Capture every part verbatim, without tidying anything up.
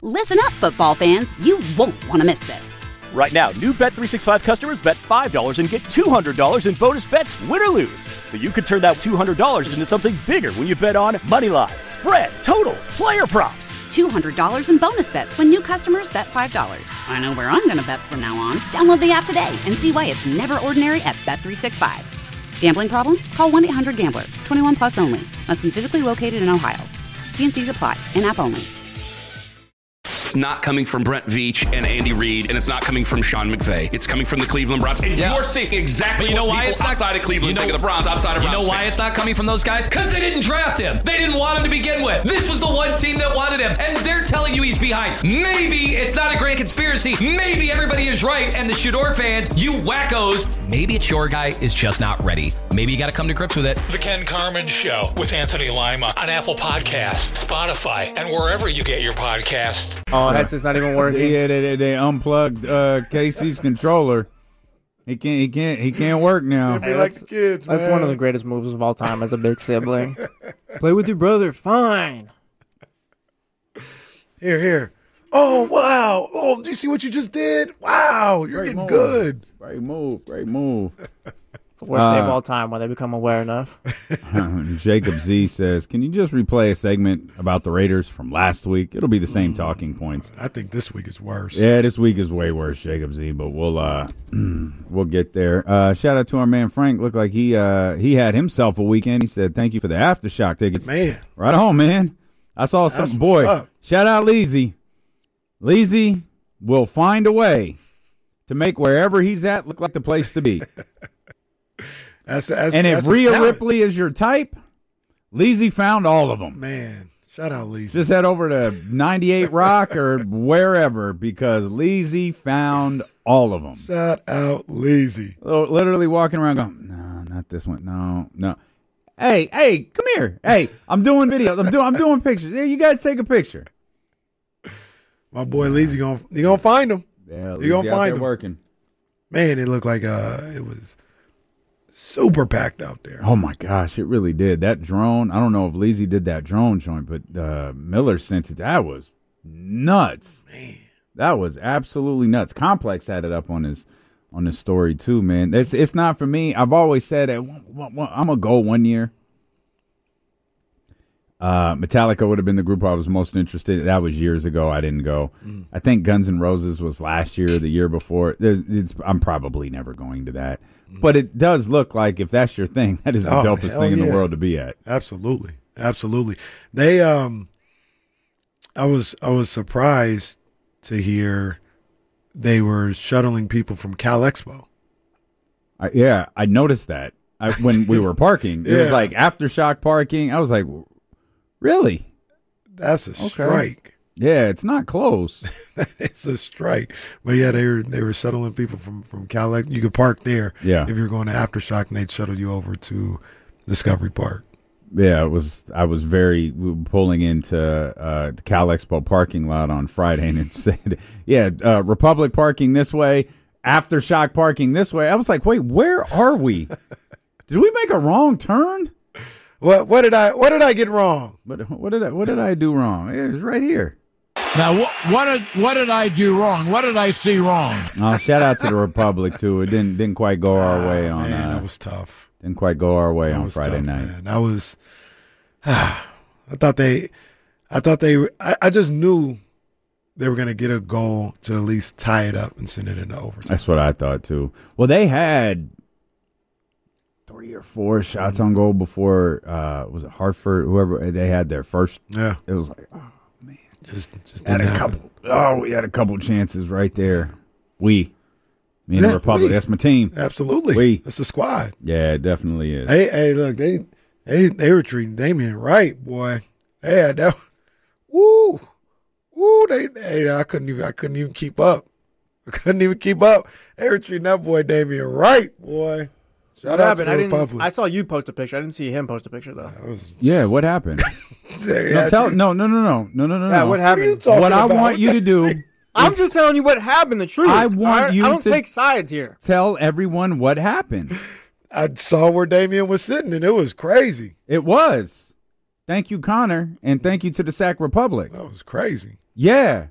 Listen up, football fans. You won't want to miss this. Right now, new Bet three sixty-five customers bet five dollars and get two hundred dollars in bonus bets, win or lose. So you could turn that two hundred dollars into something bigger when you bet on money line, spread, totals, player props. two hundred dollars in bonus bets when new customers bet five dollars. I know where I'm going to bet from now on. Download the app today and see why it's never ordinary at Bet three sixty-five. Gambling problem? Call one eight hundred gambler. twenty-one plus only. Must be physically located in Ohio. T and C's apply. In-app only. It's not coming from Brent Veach and Andy Reid, and it's not coming from Sean McVay. It's coming from the Cleveland Browns. And yeah. you're seeing exactly you know what why people it's not, outside of Cleveland you know, think of the Browns, outside of You Browns know why fans. it's not coming from those guys? Because they didn't draft him. They didn't want him to begin with. This was the one team that wanted him, and they're telling you he's behind. Maybe it's not a grand conspiracy. Maybe everybody is right, and the Shador fans, you wackos, maybe it's your guy is just not ready. Maybe you got to come to grips with it. The Ken Carman Show with Anthony Lima on Apple Podcasts, Spotify, and wherever you get your podcasts. Oh, that's it's not even working. Yeah, they, they, they unplugged uh, Casey's controller. He can't. He can't. He can't work now. Hey, like the kids, that's man. One of the greatest moves of all time as a big sibling. Play with your brother. Fine. Here, here. Oh wow! Oh, do you see what you just did? Wow, you're Great getting move. good. Great move. Great move. It's the worst uh, day of all time when they become aware enough. Jacob Z says, can you just replay a segment about the Raiders from last week? It'll be the same mm, talking points. I think this week is worse. Yeah, this week is way worse, Jacob Z, but we'll uh, we'll get there. Uh, shout out to our man Frank. Looked like he uh, he had himself a weekend. He said, thank you for the Aftershock tickets. Man. Right on, man. I saw That's something. Boy, up. Shout out Leezy. Leezy will find a way to make wherever he's at look like the place to be. That's, that's, and that's if Rhea Ripley is your type, Leezy found all of them. Man, shout out Leezy. Just head over to ninety-eight Rock or wherever because Leezy found all of them. Shout out Leezy. Literally walking around going, no, not this one. No, no. Hey, hey, come here. Hey, I'm doing videos. I'm doing I'm doing pictures. Yeah, you guys take a picture. My boy Leezy gonna you gonna find him. Yeah, you gonna find him working. Man, it looked like uh it was super packed out there. Oh, my gosh, it really did. That drone, I don't know if Leezy did that drone joint, but uh, Miller sent it. That was nuts. Man. That was absolutely nuts. Complex had it up on his on his story, too, man. It's, it's not for me. I've always said that I'm going to go one year. Uh, Metallica would have been the group I was most interested in. That was years ago. I didn't go. Mm. I think Guns N' Roses was last year or the year before. There's, it's, I'm probably never going to that. Mm. But it does look like if that's your thing, that is the oh, dopest thing yeah. in the world to be at. Absolutely. Absolutely. They um I was I was surprised to hear they were shuttling people from Cal Expo. I, yeah, I noticed that. I, when we were parking. It yeah. was like aftershock parking. I was like, really? That's a okay. strike. Yeah, it's not close. It's a strike. But yeah, they were they were shuttling people from, from Cal. You could park there yeah. if you're going to Aftershock, and they'd shuttle you over to Discovery Park. Yeah, it was. I was very we were pulling into uh, the Cal Expo parking lot on Friday, and it said, "Yeah, uh, Republic parking this way, Aftershock parking this way." I was like, "Wait, where are we? Did we make a wrong turn?" What what did I what did I get wrong? What what did I what did I do wrong? It was right here. Now what what did what did I do wrong? What did I see wrong? Oh, shout out to the Republic too. It didn't didn't quite go our way on. Man, uh, that was tough. Didn't quite go our way that on Friday tough, night. Man. That was. I thought they, I thought they. I, I just knew they were going to get a goal to at least tie it up and send it into overtime. That's what I thought too. Well, they had three or four shots on goal before. Uh, was it Hartford? Whoever they had their first. Yeah, it was like, oh man, just just had a happen. couple. Oh, we had a couple chances right there. We. Me and yeah, the Republic. We. That's my team. Absolutely. We. That's the squad. Yeah, it definitely is. Hey, hey, look, they they they were treating Damian right, boy. They had that. Woo, woo. They, they I couldn't even I couldn't even keep up. I couldn't even keep up. They were treating that boy Damian right, boy. Shout what out happened? to the I didn't. Republic. I saw you post a picture. I didn't see him post a picture though. Was, yeah, what happened? no, tell, no, no, no, no, no, no, no. Yeah, what happened? What, what I about? want you to do. I'm just telling you what happened, the truth. I want you I don't to take sides here. Tell everyone what happened. I saw where Damian was sitting, and it was crazy. It was. Thank you, Connor, and thank you to the Sac Republic. That was crazy. Yeah.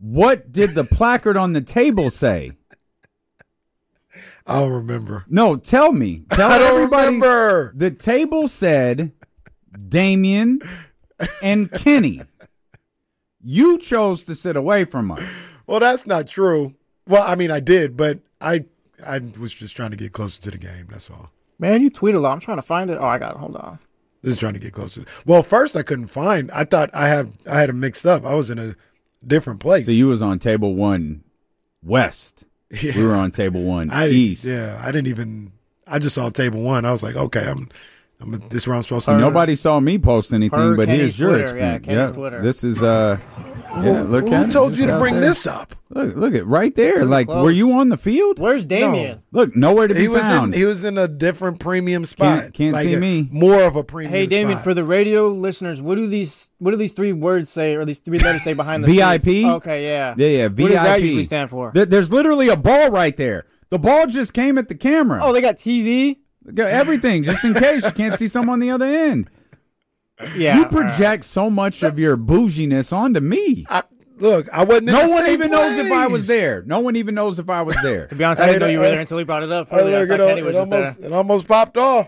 What did the placard on the table say? I don't remember. No, tell me. Tell I don't everybody. remember. The table said Damian and Kenny. You chose to sit away from us. Well, that's not true. Well, I mean, I did, but I I was just trying to get closer to the game. That's all. Man, you tweet a lot. I'm trying to find it. Oh, I got it. Hold on. Just trying to get closer. Well, first I couldn't find. I thought I had I had it mixed up. I was in a different place. So you was on table one west. Yeah. We were on table one I, east. Yeah, I didn't even. I just saw table one. I was like, okay, I'm. I'm. This is where I'm supposed to. So nobody saw me post anything, Per but Kenny's here's your Twitter. Yeah, experience. Kenny's Yeah, Twitter. this is uh. Yeah, look Who at it. told Just you to out bring there. this up? Look, look at right there. Pretty Like, close. were you on the field? Where's Damien? Look, nowhere to be He was found. in. He was in a different premium spot. Can't- can't Like see a- me. More of a premium. Hey, Damien, spot. for the radio listeners, what do these what do these three words say, or these three letters say behind the V I P? seats? Okay, yeah. Yeah, yeah, V I P. What does that usually stand for? There- There's literally a ball right there. The ball just came at the camera. Oh, they got T V? Got everything, just in case you can't see someone on the other end. Yeah. You project so much of your bouginess onto me. I, look, I wasn't. In No the one same even knows if I was place. there. No one even knows if I was there. To be honest, I didn't know you were there until he brought it up I earlier. I look, thought it, Kenny was it just almost, there. it almost popped off.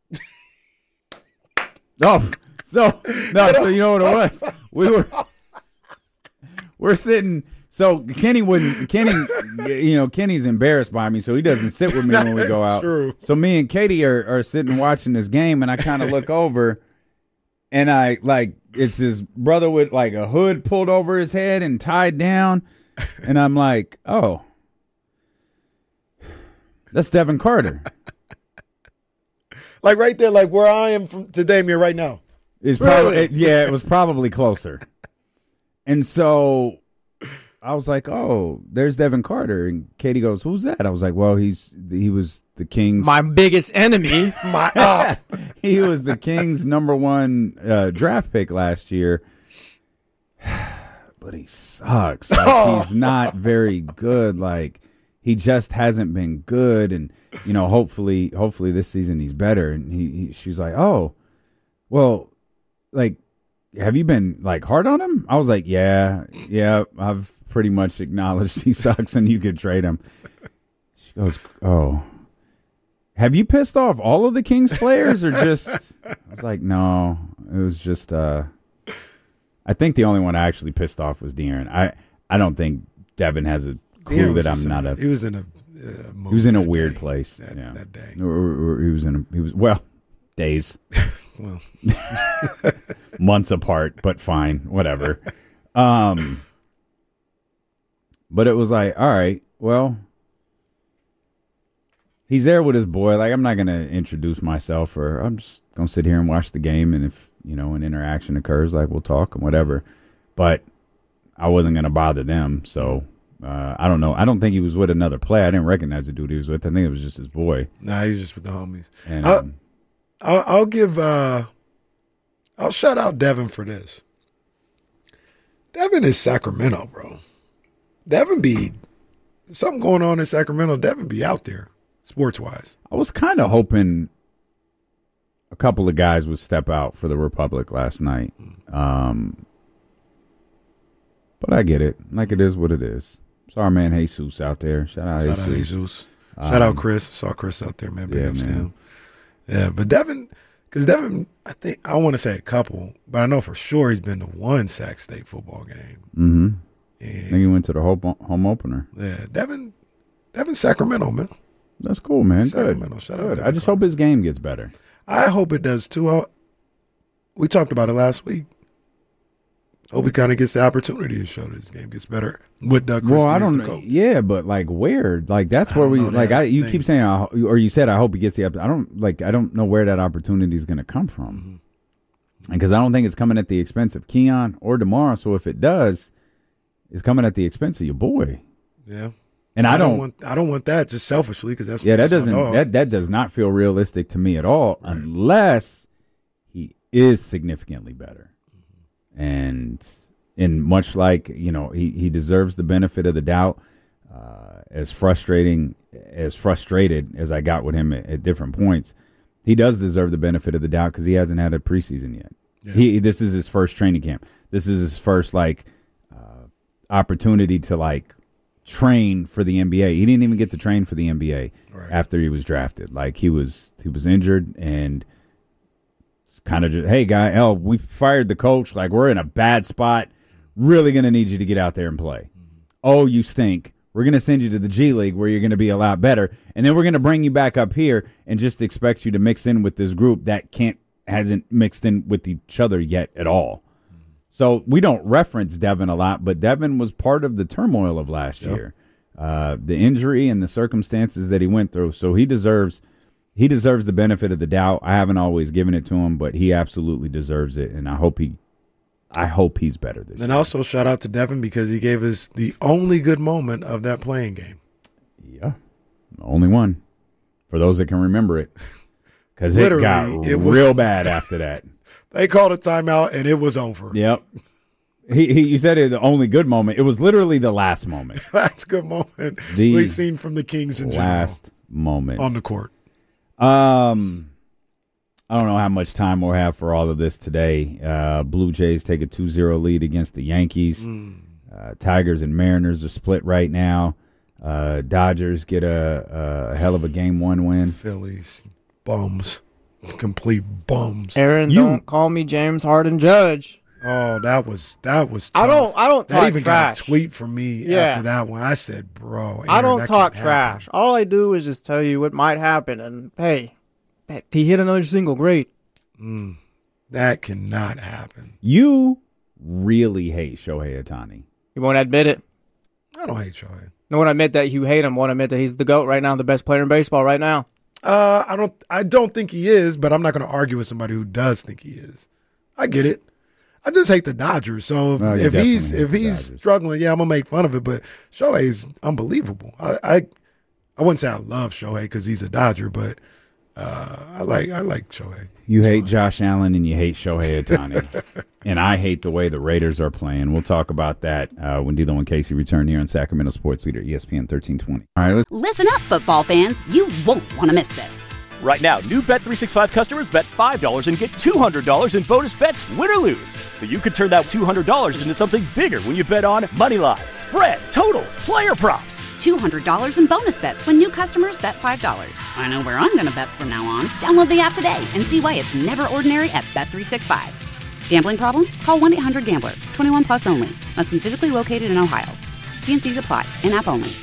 Oh, so no, so you know what it was? We were we're sitting. So Kenny wouldn't. Kenny, you know, Kenny's embarrassed by me, so he doesn't sit with me when we go out. True. So me and Katie are, are sitting watching this game, and I kind of look over, and I like it's his brother with like a hood pulled over his head and tied down, and I'm like, oh, that's Devin Carter. Like right there, like where I am from to Damien right now. It's Really? probably it, yeah, it was probably closer. And so I was like, "Oh, there's Devin Carter." And Katie goes, "Who's that?" I was like, "Well, he's he was the Kings. My biggest enemy. My uh, he was the Kings' number one uh, draft pick last year." But he sucks. Like, he's not very good. Like he just hasn't been good. And you know, hopefully, hopefully this season he's better. And he, he she's like, "Oh, well." Like, have you been like hard on him? I was like, yeah, yeah, I've pretty much acknowledged he sucks and you could trade him. She goes, oh, have you pissed off all of the Kings players or just, I was like, no, it was just, uh, I think the only one I actually pissed off was De'Aaron. I, I don't think Devin has a clue De'Aaron was that just I'm in not a, a, He was in a. Uh, mood he was in a that weird day, place. that, yeah. that day. Or, or, or he was in a, he was, well, days. Well, months apart, but fine, whatever. Um, but it was like, all right, well, he's there with his boy. Like, I'm not gonna introduce myself, or I'm just gonna sit here and watch the game. And if you know an interaction occurs, like we'll talk and whatever. But I wasn't gonna bother them, so uh, I don't know. I don't think he was with another player. I didn't recognize the dude he was with. I think it was just his boy. nah, he was just with the homies. And Uh, um, I'll, I'll give. Uh, I'll shout out Devin for this. Devin is Sacramento, bro. Devin be something going on in Sacramento. Devin be out there, sports wise. I was kind of hoping a couple of guys would step out for the Republic last night. Um, but I get it. Like, it is what it is. It's our man Jesus out there. Shout out Shout Jesus. out Jesus. Shout Um, out Chris. Saw Chris out there, man. Big yeah, ups to man. him. Yeah, but Devin, because Devin, I think I want to say a couple, but I know for sure he's been to one Sac State football game. Mm-hmm. I And think he went to the home, home opener. yeah, Devin, Devin Sacramento, man. That's cool, man. Sacramento. Good. Shout out Good. Devin I just Carter. hope his game gets better. I hope it does too. I, we talked about it last week. Hope he kind of gets the opportunity to show that his game gets better with Doug Christie Well, I as don't the know. coach. Yeah, but like where? Like that's I where don't we know. like. That's I the you thing. keep saying, I, or you said, I hope he gets the. I don't like. I don't know where that opportunity is going to come from, Mm-hmm. because I don't think it's coming at the expense of Keon or DeMar. So if it does, it's coming at the expense of your boy. Yeah, And I, don't. want. I don't want that just selfishly because that's yeah, that that's my doesn't. dog. That that does not feel realistic to me at all, unless he is significantly better, and. And much like, you know, he, he deserves the benefit of the doubt. Uh, as frustrating, as frustrated as I got with him at, at different points, he does deserve the benefit of the doubt because he hasn't had a preseason yet. Yeah. He this is his first training camp. This is his first like uh, opportunity to like train for the N B A. He didn't even get to train for the N B A right. after he was drafted. Like he was he was injured and it's kind of just, hey guy, oh, we fired the coach. Like we're in a bad spot. Really going to need you to get out there and play. Mm-hmm. Oh, you stink. We're going to send you to the G League where you're going to be a lot better. And then we're going to bring you back up here and just expect you to mix in with this group that can't, hasn't mixed in with each other yet at all. Mm-hmm. So we don't reference Devin a lot, but Devin was part of the turmoil of last yep. year. Uh, the injury and the circumstances that he went through. So he deserves, he deserves the benefit of the doubt. I haven't always given it to him, but he absolutely deserves it. And I hope he, I hope he's better this and year. And also shout out to Devin because he gave us the only good moment of that playing game. Yeah, the only one for those that can remember it, because it got it was, real bad after that. They called a timeout and it was over. Yep. He, he you said it the only good moment. It was literally the last moment. That's a good moment the we've seen from the Kings in last general moment on the court. Um. I don't know how much time we'll have for all of this today. Uh, Blue Jays take a two zero lead against the Yankees. Mm. Uh, Tigers and Mariners are split right now. Uh, Dodgers get a, a hell of a game one win. Phillies, bums. Complete bums. Aaron, you, don't call me James Harden Judge. Oh, that was that was tough. I don't I don't that talk even trash. Got a tweet from me yeah. after that one. I said, bro, Aaron, I don't talk trash. Happen. All I do is just tell you what might happen and hey, he hit another single. Great. Mm, that cannot happen. You really hate Shohei Ohtani. You won't admit it. I don't hate Shohei. No one admit that you hate him. Won't admit that he's the GOAT right now, the best player in baseball right now. Uh, I don't. I don't think he is, but I'm not going to argue with somebody who does think he is. I get it. I just hate the Dodgers. So no, if he's if he's Dodgers. struggling, yeah, I'm gonna make fun of it. But Shohei's unbelievable. I I, I wouldn't say I love Shohei because he's a Dodger, but. Uh, I like I like Shohei. You it's hate fun. Josh Allen and you hate Shohei Ohtani. And I hate the way the Raiders are playing. We'll talk about that uh, when D'Lo and Casey return here on Sacramento Sports Leader, E S P N thirteen twenty. All right, let's- Listen up, football fans. You won't want to miss this. Right now, new Bet three sixty-five customers bet five dollars and get two hundred dollars in bonus bets, win or lose. So you could turn that two hundred dollars into something bigger when you bet on money line, spread, totals, player props. two hundred dollars in bonus bets when new customers bet five dollars. I know where I'm going to bet from now on. Download the app today and see why it's never ordinary at Bet three sixty-five. Gambling problem? Call one eight hundred gambler. twenty-one plus only. Must be physically located in Ohio. T and C's apply. In-app only.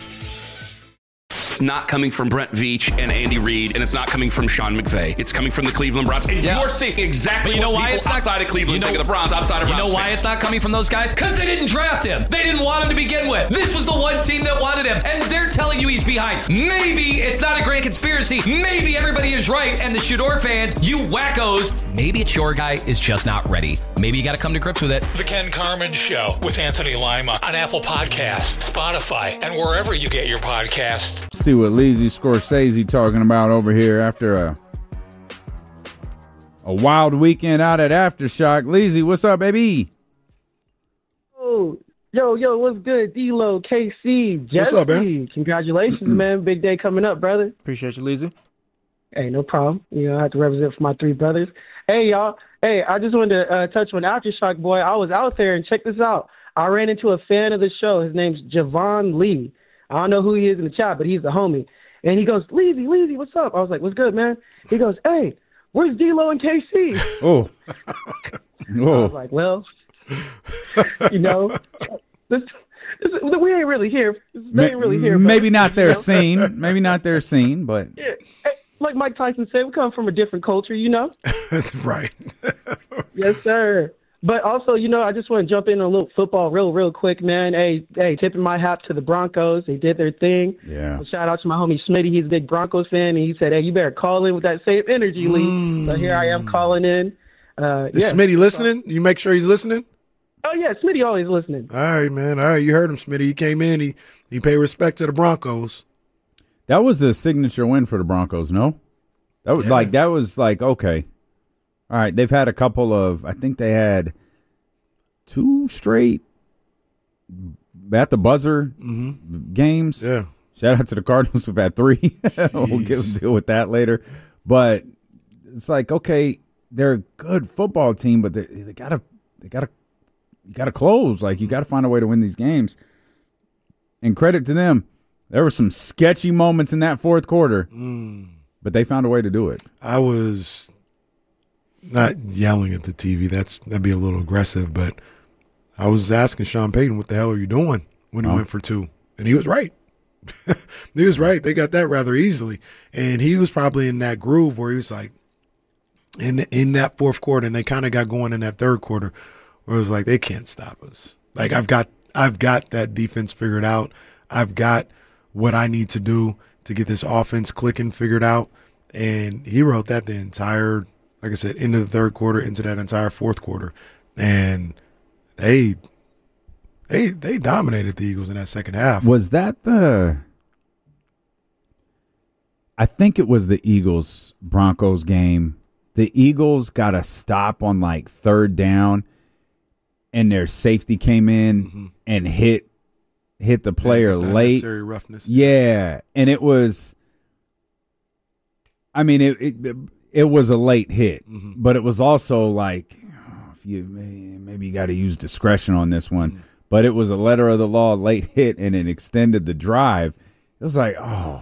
It's not coming from Brent Veach and Andy Reid, and it's not coming from Sean McVay. It's coming from the Cleveland Browns. And yeah. you're seeing exactly you know what why people it's not, outside of Cleveland you know, think of the Browns, outside of You Browns know why fans. it's not coming from those guys? Because they didn't draft him. They didn't want him to begin with. This was the one team that wanted him, and they're telling you he's behind. Maybe it's not a grand conspiracy. Maybe everybody is right, and the Shador fans, you wackos, maybe it's your guy is just not ready. Maybe you got to come to grips with it. The Ken Carman Show with Anthony Lima on Apple Podcasts, Spotify, and wherever you get your podcasts. See what Lizzie Scorsese talking about over here after a a wild weekend out at Aftershock. Lizzie, what's up, baby? Oh, yo, yo, what's good? D-Lo, K C, Jesse. What's up, man? Congratulations, man. Big day coming up, brother. Appreciate you, Lizzie. Hey, no problem. You know, I have to represent for my three brothers. Hey, y'all. Hey, I just wanted to uh, touch on Aftershock, boy. I was out there, and check this out. I ran into a fan of the show. His name's Javon Lee. I don't know who he is in the chat, but he's the homie. And he goes, Leezy, Leezy, what's up? I was like, what's good, man? He goes, hey, where's D-Lo and K C? Oh. oh. I was like, well, you know, this, this, we ain't really here. They ain't really here. Maybe not their scene. Maybe not their scene, but. Yeah. Hey, like Mike Tyson said, we come from a different culture, you know? That's right. Yes, sir. But also, you know, I just want to jump in on a little football real, real quick, man. Hey, hey, tipping my hat to the Broncos. They did their thing. Yeah. So shout out to my homie Smitty. He's a big Broncos fan, and he said, hey, you better call in with that same energy, Lee. Mm. So here I am calling in. Uh, Is yeah. Smitty listening? You make sure he's listening? Oh, yeah, Smitty always listening. All right, man. All right, you heard him, Smitty. He came in. He, he paid respect to the Broncos. That was a signature win for the Broncos, no? That was yeah. like that was like, okay. All right, they've had a couple of, I think they had two straight at the buzzer mm-hmm. games. Yeah. Shout out to the Cardinals who've had three. We'll get, deal with that later. But it's like, okay, they're a good football team, but they, they gotta they gotta you got to close. Like, you got to find a way to win these games. And credit to them, there were some sketchy moments in that fourth quarter, mm. but they found a way to do it. I was not yelling at the T V. That's that'd be a little aggressive, but I was asking Sean Payton, "What the hell are you doing?" when he oh. went for two, and he was right. He was right. They got that rather easily, and he was probably in that groove where he was like, in in that fourth quarter, and they kind of got going in that third quarter, where it was like, they can't stop us. Like, I've got I've got that defense figured out. I've got what I need to do to get this offense clicking figured out. And he wrote that the entire, like I said, into the third quarter, into that entire fourth quarter. And they they they dominated the Eagles in that second half. Was that the I think it was the Eagles Broncos game. The Eagles got a stop on like third down, and their safety came in mm-hmm. and hit hit the player yeah, late. Necessary roughness. Yeah, and it was. I mean, it it, it was a late hit, mm-hmm. but it was also like, oh, if you maybe you got to use discretion on this one. Mm-hmm. But it was a letter of the law late hit, and it extended the drive. It was like, oh.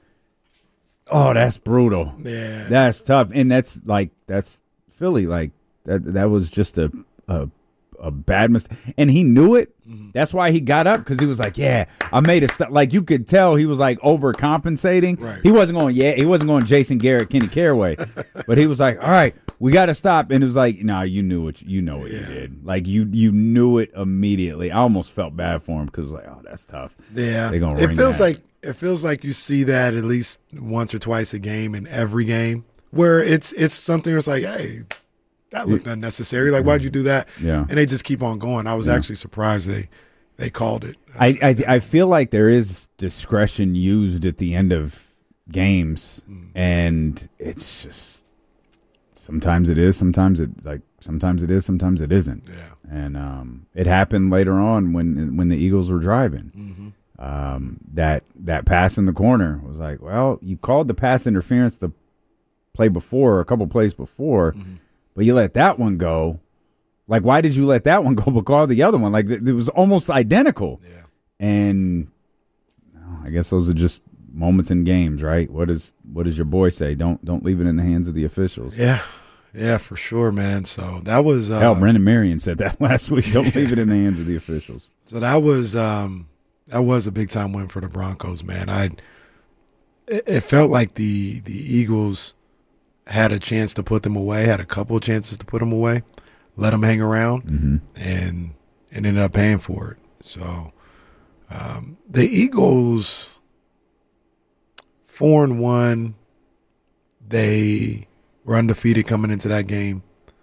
Oh, that's brutal. Yeah. That's tough. And that's like that's Philly. Like that that was just a a, a bad mistake. And he knew it. Mm-hmm. That's why he got up, because he was like, yeah, I made a st-. Like, you could tell he was like overcompensating. Right. He wasn't going, yeah, he wasn't going Jason Garrett, Kenny Caraway. But he was like, all right, we got to stop. And it was like, no, nah, you knew what you know what yeah. you did. Like, you you knew it immediately. I almost felt bad for him, because like, oh, that's tough. Yeah. They're gonna it ring feels that. like It feels like you see that at least once or twice a game in every game, where it's it's something that's like, hey, that looked unnecessary. Like, why'd you do that? Yeah. And they just keep on going. I was yeah. actually surprised they they called it. I, I I feel like there is discretion used at the end of games, mm. and it's just sometimes it is, sometimes it like sometimes it is, sometimes it isn't. Yeah. And um, it happened later on when when the Eagles were driving. Mm-hmm. Um, that that pass in the corner was like, well, you called the pass interference the play before, a couple plays before, mm-hmm. but you let that one go. Like, why did you let that one go but call the other one? Like, it was almost identical. Yeah. And oh, I guess those are just moments in games, right? What does what does your boy say? Don't don't leave it in the hands of the officials. Yeah, yeah, for sure, man. So that was uh, hell. Brendan Marion said that last week. Don't leave it in the hands of the officials. So that was. Um, That was a big time win for the Broncos, man. I it, it felt like the the Eagles had a chance to put them away, had a couple of chances to put them away, let them hang around, mm-hmm. and and ended up paying for it. So um, the Eagles, four and one, they were undefeated coming into that game.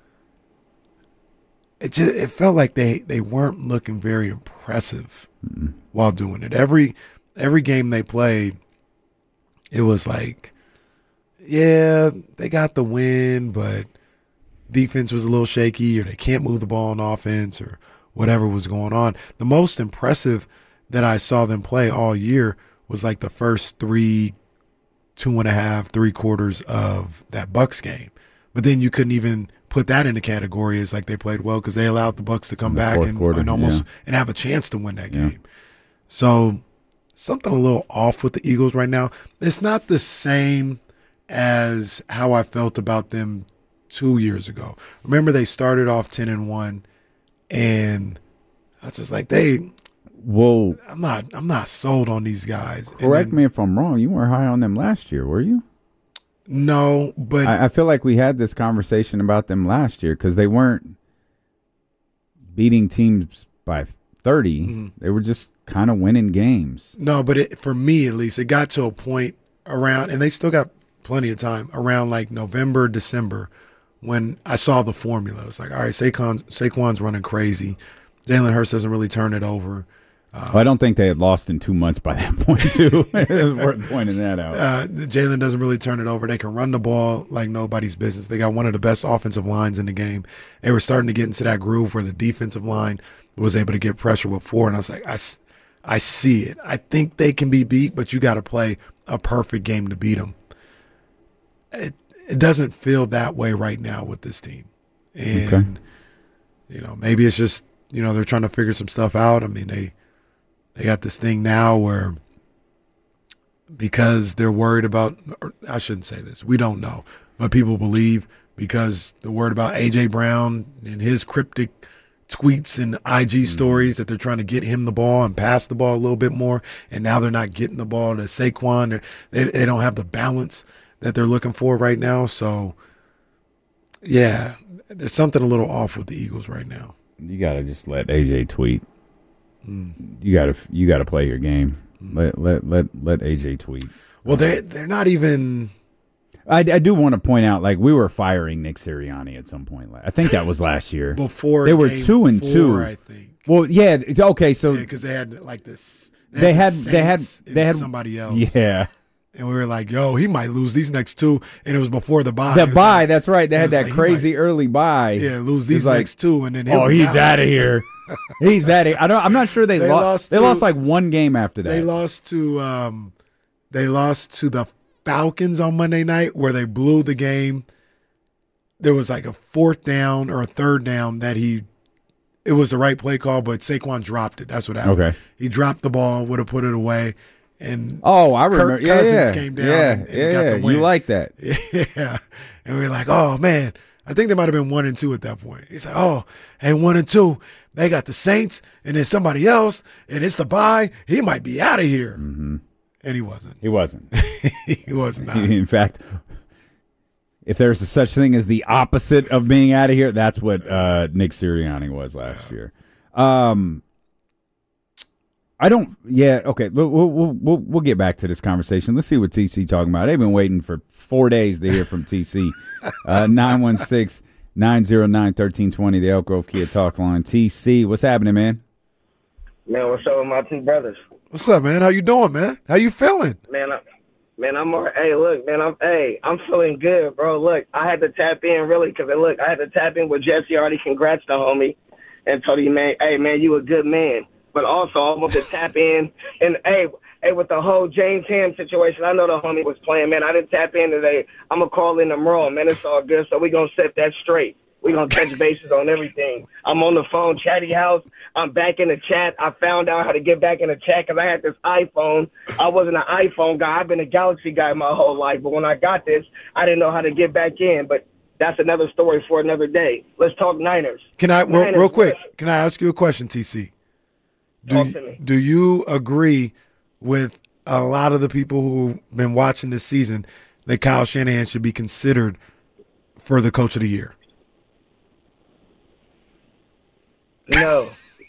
It just it felt like they, they weren't looking very impressive mm-hmm. while doing it. Every every game they played, it was like, yeah, they got the win, but defense was a little shaky, or they can't move the ball on offense, or whatever was going on. The most impressive that I saw them play all year was like the first three, two and a half, three quarters of that Bucks game. But then you couldn't even put that in the category as like they played well, because they allowed the Bucks to come back and, quarter, and almost yeah. and have a chance to win that yeah. game. So something a little off with the Eagles right now. It's not the same as how I felt about them two years ago. Remember, they started off ten and one, and I was just like, they. Whoa! I'm not. I'm not sold on these guys. Correct then, me if I'm wrong. You weren't high on them last year, were you? No, but I, I feel like we had this conversation about them last year, because they weren't beating teams by thirty. Mm-hmm. They were just kind of winning games. No, but it, for me at least, it got to a point around, and they still got plenty of time, around like November, December, when I saw the formula. It's like, all right, Saquon, Saquon's running crazy. Jalen Hurts doesn't really turn it over. Uh, well, I don't think they had lost in two months by that point, too. It was worth pointing that out. Uh, Jalen doesn't really turn it over. They can run the ball like nobody's business. They got one of the best offensive lines in the game. They were starting to get into that groove where the defensive line was able to get pressure with four. And I was like, I, I see it. I think they can be beat, but you got to play a perfect game to beat them. It, it doesn't feel that way right now with this team. And, okay. you know, maybe it's just you know, they're trying to figure some stuff out. I mean, they they got this thing now where because they're worried about, or I shouldn't say this, we don't know, but people believe because they're worried about A J Brown and his cryptic tweets and I G stories that they're trying to get him the ball and pass the ball a little bit more, and now they're not getting the ball to Saquon. They they don't have the balance that they're looking for right now. So, yeah, there's something a little off with the Eagles right now. You gotta just let A J tweet. Mm. You gotta you gotta play your game. Mm. Let let let let A J tweet. Well, they they're not even. I, I do want to point out, like, we were firing Nick Sirianni at some point. I think that was last year. Before they were two and four, two. I think. Well, yeah. Okay, so because yeah, they had like this. They, they had had the they had they had somebody else. Yeah. And we were like, yo, he might lose these next two. And it was before the bye. The bye, like, that's right. They had that like, crazy might, early bye. Yeah, lose these like, next two. And then oh, he's out of here. He's out of here. I don't, I'm not sure they, they lost. lost they to, lost like one game after that. They lost to um, they lost to the Falcons on Monday night where they blew the game. There was like a fourth down or a third down that he – it was the right play call, but Saquon dropped it. That's what happened. Okay. He dropped the ball, would have put it away. And oh, I remember. Kirk yeah, Cousins yeah. came down yeah, and, and yeah, got the win. You like that. Yeah. And we were like, oh, man. I think they might have been one and two at that point. He's like, oh, and one and two. They got the Saints and then somebody else, and it's the bye. He might be out of here. Mm-hmm. And he wasn't. He wasn't. He was not. In fact, if there's a such thing as the opposite of being out of here, that's what uh, Nick Sirianni was last yeah. year. Um, I don't. Yeah. Okay. We'll, we'll we'll we'll get back to this conversation. Let's see what T C talking about. They've been waiting for four days to hear from T C. Uh, nine one six, nine zero nine, one three two zero, the Elk Grove Kia Talk Line. T C, what's happening, man? Man, what's up with my two brothers? What's up, man? How you doing, man? How you feeling? Man, I, man, I'm all right. Hey, look, man, I'm hey, I'm feeling good, bro. Look, I had to tap in really because look, I had to tap in with Jesse already. Congrats to homie, and told him, man, hey, man, you a good man. But also, I want to tap in and hey, hey, with the whole James Ham situation. I know the homie was playing, man. I didn't tap in today. I'm gonna call in tomorrow, man. It's all good. So we gonna set that straight. We're going to touch bases on everything. I'm on the phone, Chatty House. I'm back in the chat. I found out how to get back in the chat because I had this iPhone. I wasn't an iPhone guy. I've been a Galaxy guy my whole life. But when I got this, I didn't know how to get back in. But that's another story for another day. Let's talk Niners. Can I, real, Niners, real quick, can I ask you a question, T C? Do, Talk to me. Do you agree with a lot of the people who've been watching this season that Kyle Shanahan should be considered for the Coach of the Year? No.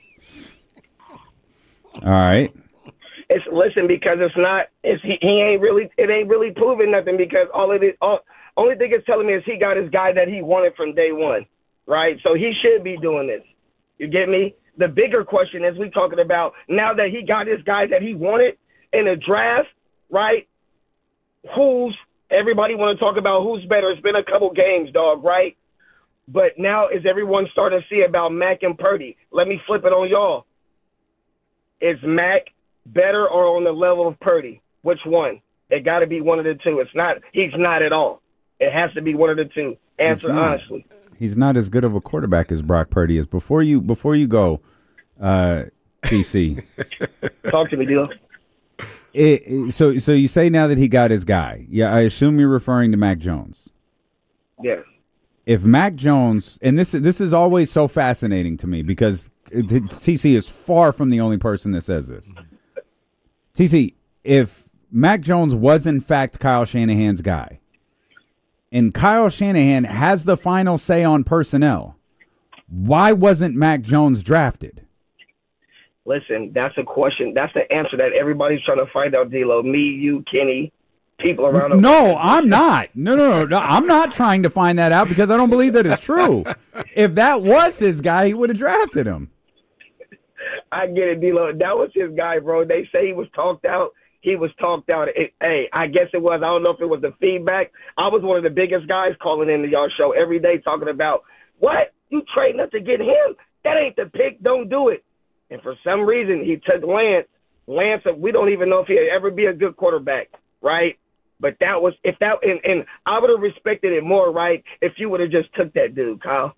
All right. It's listen because it's not. It's he, he ain't really. It ain't really proving nothing because all it is. All, only thing it's telling me is he got his guy that he wanted from day one, right? So he should be doing this. You get me? The bigger question is we talking about now that he got his guy that he wanted in the draft, right? Who's everybody want to talk about who's better? It's been a couple games, dog, right? But now is everyone starting to see about Mac and Purdy? Let me flip it on y'all. Is Mac better or on the level of Purdy? Which one? It got to be one of the two. It's not. He's not at all. It has to be one of the two. Answer honestly. He's not as good of a quarterback as Brock Purdy is. Before you, before you go, uh, T C. Talk to me, Dilo. It, it, so, so you say now that he got his guy. Yeah, I assume you're referring to Mac Jones. Yeah. If Mac Jones, and this this is always so fascinating to me because T C is far from the only person that says this. T C, if Mac Jones was in fact Kyle Shanahan's guy, and Kyle Shanahan has the final say on personnel, why wasn't Mac Jones drafted? Listen, that's a question. That's the answer that everybody's trying to find out, D-Lo. Me, you, Kenny. People around. No, I'm not. No, no, no, no. I'm not trying to find that out because I don't believe that it's true. If that was his guy, he would have drafted him. I get it, D-Lo. That was his guy, bro. They say he was talked out. He was talked out. It, hey, I guess it was. I don't know if it was the feedback. I was one of the biggest guys calling into y'all show every day talking about, what? You trading up to get him? That ain't the pick. Don't do it. And for some reason, he took Lance. Lance, we don't even know if he'll ever be a good quarterback, right? But that was, if that, and, and I would have respected it more, right, if you would have just took that dude, Kyle.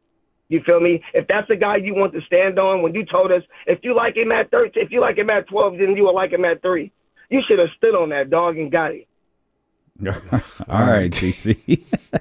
You feel me? If that's the guy you want to stand on, when you told us if you like him at thirteen, if you like him at twelve, then you will like him at three. You should have stood on that dog and got it. All right, T C.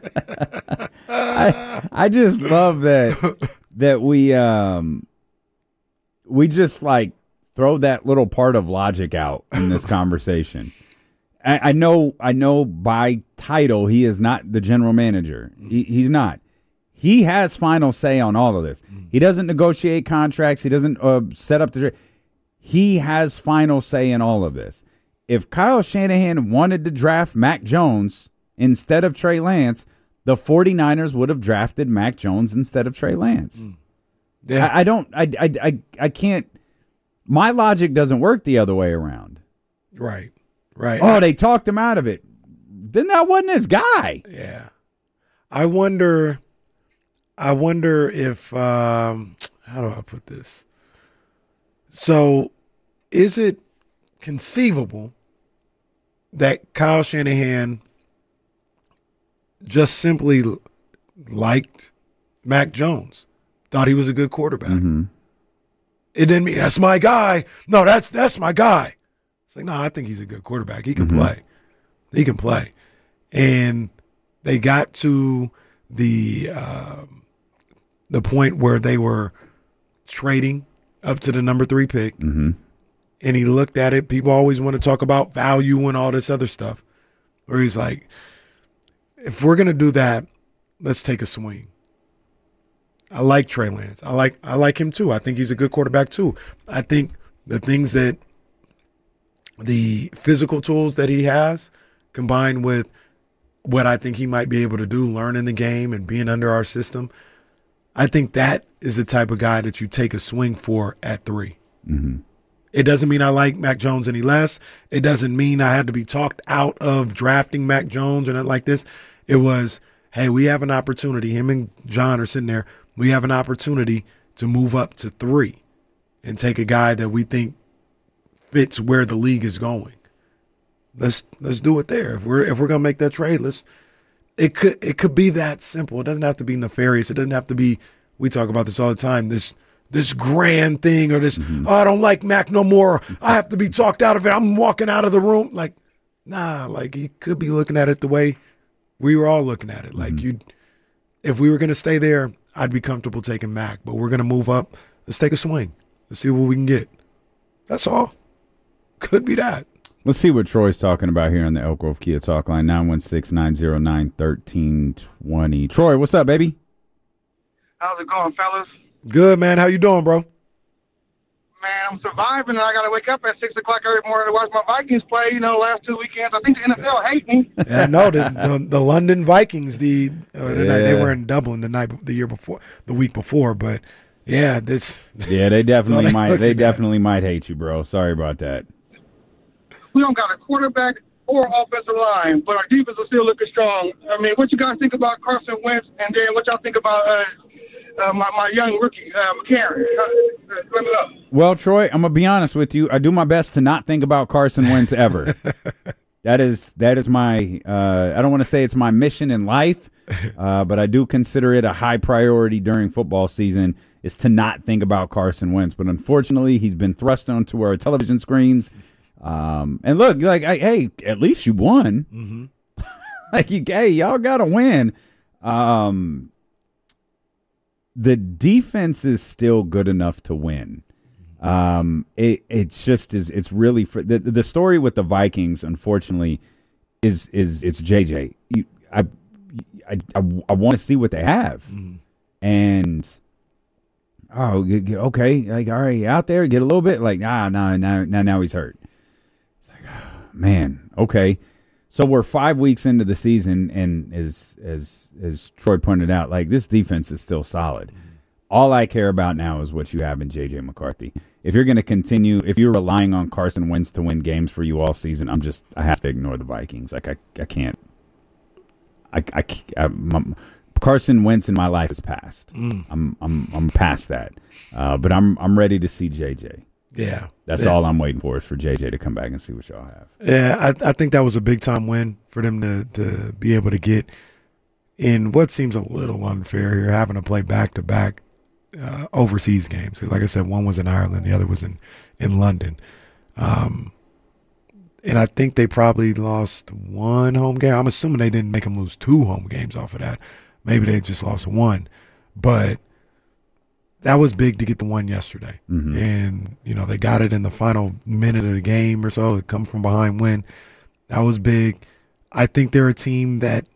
I I just love that that we um we just like throw that little part of logic out in this conversation. I, I know I know by title he is not the general manager. He, he's not. He has final say on all of this. He doesn't negotiate contracts. He doesn't uh, set up the. He has final say in all of this. If Kyle Shanahan wanted to draft Mac Jones instead of Trey Lance, the 49ers would have drafted Mac Jones instead of Trey Lance. Mm. Yeah. I, I don't, I, I, I, I can't, my logic doesn't work the other way around. Right, right. Oh, they talked him out of it. Then that wasn't his guy. Yeah. I wonder, I wonder if, um, how do I put this? So is it conceivable that Kyle Shanahan just simply liked Mac Jones, thought he was a good quarterback? Mm-hmm. It didn't mean that's my guy. No, that's that's my guy. It's like, no, I think he's a good quarterback. He can Mm-hmm. play. He can play. And they got to the um, the point where they were trading up to the number three pick. Mm-hmm. And he looked at it. People always want to talk about value and all this other stuff. Where he's like, if we're going to do that, let's take a swing. I like Trey Lance. I like I like him too. I think he's a good quarterback too. I think the things that the physical tools that he has combined with what I think he might be able to do, learning the game and being under our system, I think that is the type of guy that you take a swing for at three. Mm-hmm. It doesn't mean I like Mac Jones any less. It doesn't mean I had to be talked out of drafting Mac Jones or nothing like this. It was, hey, we have an opportunity. Him and John are sitting there. We have an opportunity to move up to three and take a guy that we think fits where the league is going. Let's let's do it there. If we're if we're gonna make that trade, let's. It could it could be that simple. It doesn't have to be nefarious. It doesn't have to be. We talk about this all the time. This. This grand thing or this, mm-hmm. oh, I don't like Mac no more. I have to be talked out of it. I'm walking out of the room. Like, nah, like you could be looking at it the way we were all looking at it. Mm-hmm. Like you, if we were going to stay there, I'd be comfortable taking Mac, but we're going to move up. Let's take a swing. Let's see what we can get. That's all. Could be that. Let's see what Troy's talking about here on the Elk Grove Kia Talk line, nine one six, nine zero nine, one three two zero. Troy, what's up, baby? How's it going, fellas? Good, man. How you doing, bro? Man, I'm surviving, and I got to wake up at six o'clock every morning to watch my Vikings play, you know, last two weekends. I think the N F L hate me. Yeah, no, the, the the London Vikings, the, uh, the yeah. night, they were in Dublin the night, the year before, the week before, but yeah, this. Yeah, they definitely they might. They definitely at. might hate you, bro. Sorry about that. We don't got a quarterback or offensive line, but our defense is still looking strong. I mean, what you guys think about Carson Wentz, and then what y'all think about uh, Uh, my, my young rookie, uh, McCarron? Uh, let me know. Well, Troy, I'm going to be honest with you. I do my best to not think about Carson Wentz ever. that is that is my, uh, I don't want to say it's my mission in life, uh, but I do consider it a high priority during football season is to not think about Carson Wentz. But unfortunately, he's been thrust onto our television screens. Um, and look, like, I, hey, at least you won. Mm-hmm. like, you, hey, y'all got to win. Um The defense is still good enough to win. Um, it, it's just is it's really for the the story with the Vikings. Unfortunately, is is it's J J. You, I I I, I want to see what they have, mm-hmm. and oh okay, like all right, out there get a little bit like ah no now now now he's hurt. It's like oh, man, okay. So we're five weeks into the season, and as as as Troy pointed out, like this defense is still solid. Mm-hmm. All I care about now is what you have in J J McCarthy. If you're going to continue, if you're relying on Carson Wentz to win games for you all season, I'm just I have to ignore the Vikings. Like I I can't. I I, I my, Carson Wentz in my life is past. Mm. I'm I'm I'm past that. Uh, but I'm I'm ready to see J J. Yeah, that's yeah. all I'm waiting for is for J J to come back and see what y'all have. Yeah, I, I think that was a big time win for them to to be able to get in what seems a little unfair here, having to play back-to-back uh, overseas games. Because like I said, one was in Ireland, the other was in, in London. Um, and I think they probably lost one home game. I'm assuming they didn't make them lose two home games off of that. Maybe they just lost one. But that was big to get the one yesterday. Mm-hmm. And, you know, they got it in the final minute of the game or so. It come from behind win. That was big. I think they're a team that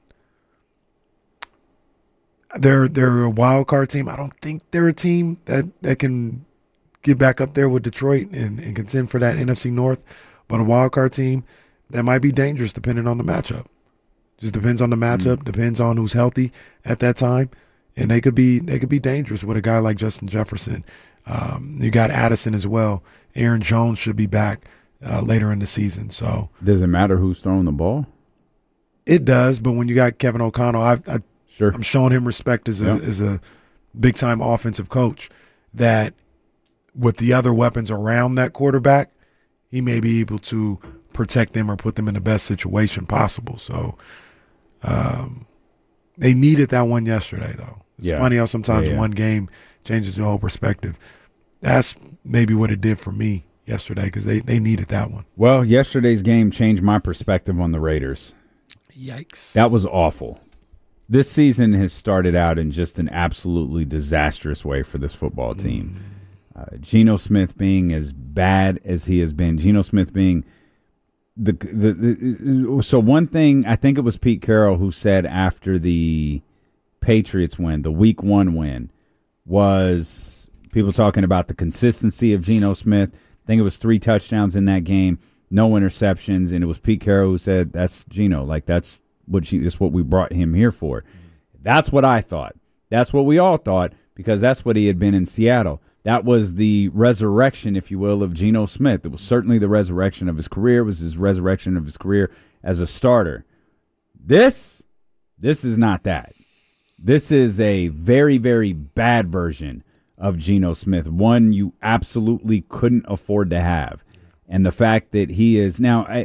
they're they're a wild card team. I don't think they're a team that, that can get back up there with Detroit and, and contend for that N F C North. But a wild card team that might be dangerous depending on the matchup. Just depends on the matchup, mm-hmm. depends on who's healthy at that time. And they could be they could be dangerous with a guy like Justin Jefferson. Um, you got Addison as well. Aaron Jones should be back uh, later in the season. So does it matter who's throwing the ball? It does, but when you got Kevin O'Connell, I, I, sure. I'm showing him respect as a yep. as a big time offensive coach. That with the other weapons around that quarterback, he may be able to protect them or put them in the best situation possible. So um, they needed that one yesterday, though. It's yeah. funny how sometimes yeah, yeah. one game changes the whole perspective. That's maybe what it did for me yesterday because they, they needed that one. Well, yesterday's game changed my perspective on the Raiders. Yikes. That was awful. This season has started out in just an absolutely disastrous way for this football team. Mm. Uh, Geno Smith being as bad as he has been. Geno Smith being the, the, the so one thing, I think it was Pete Carroll who said after the Patriots win, the week one win, was people talking about the consistency of Geno Smith. I think it was three touchdowns in that game, no interceptions, and it was Pete Carroll who said, that's Geno. Like, that's what, she, that's what we brought him here for. That's what I thought. That's what we all thought because that's what he had been in Seattle. That was the resurrection, if you will, of Geno Smith. It was certainly the resurrection of his career. It was his resurrection of his career as a starter. This, this is not that. This is a very, very bad version of Geno Smith, one you absolutely couldn't afford to have. And the fact that he is now, I,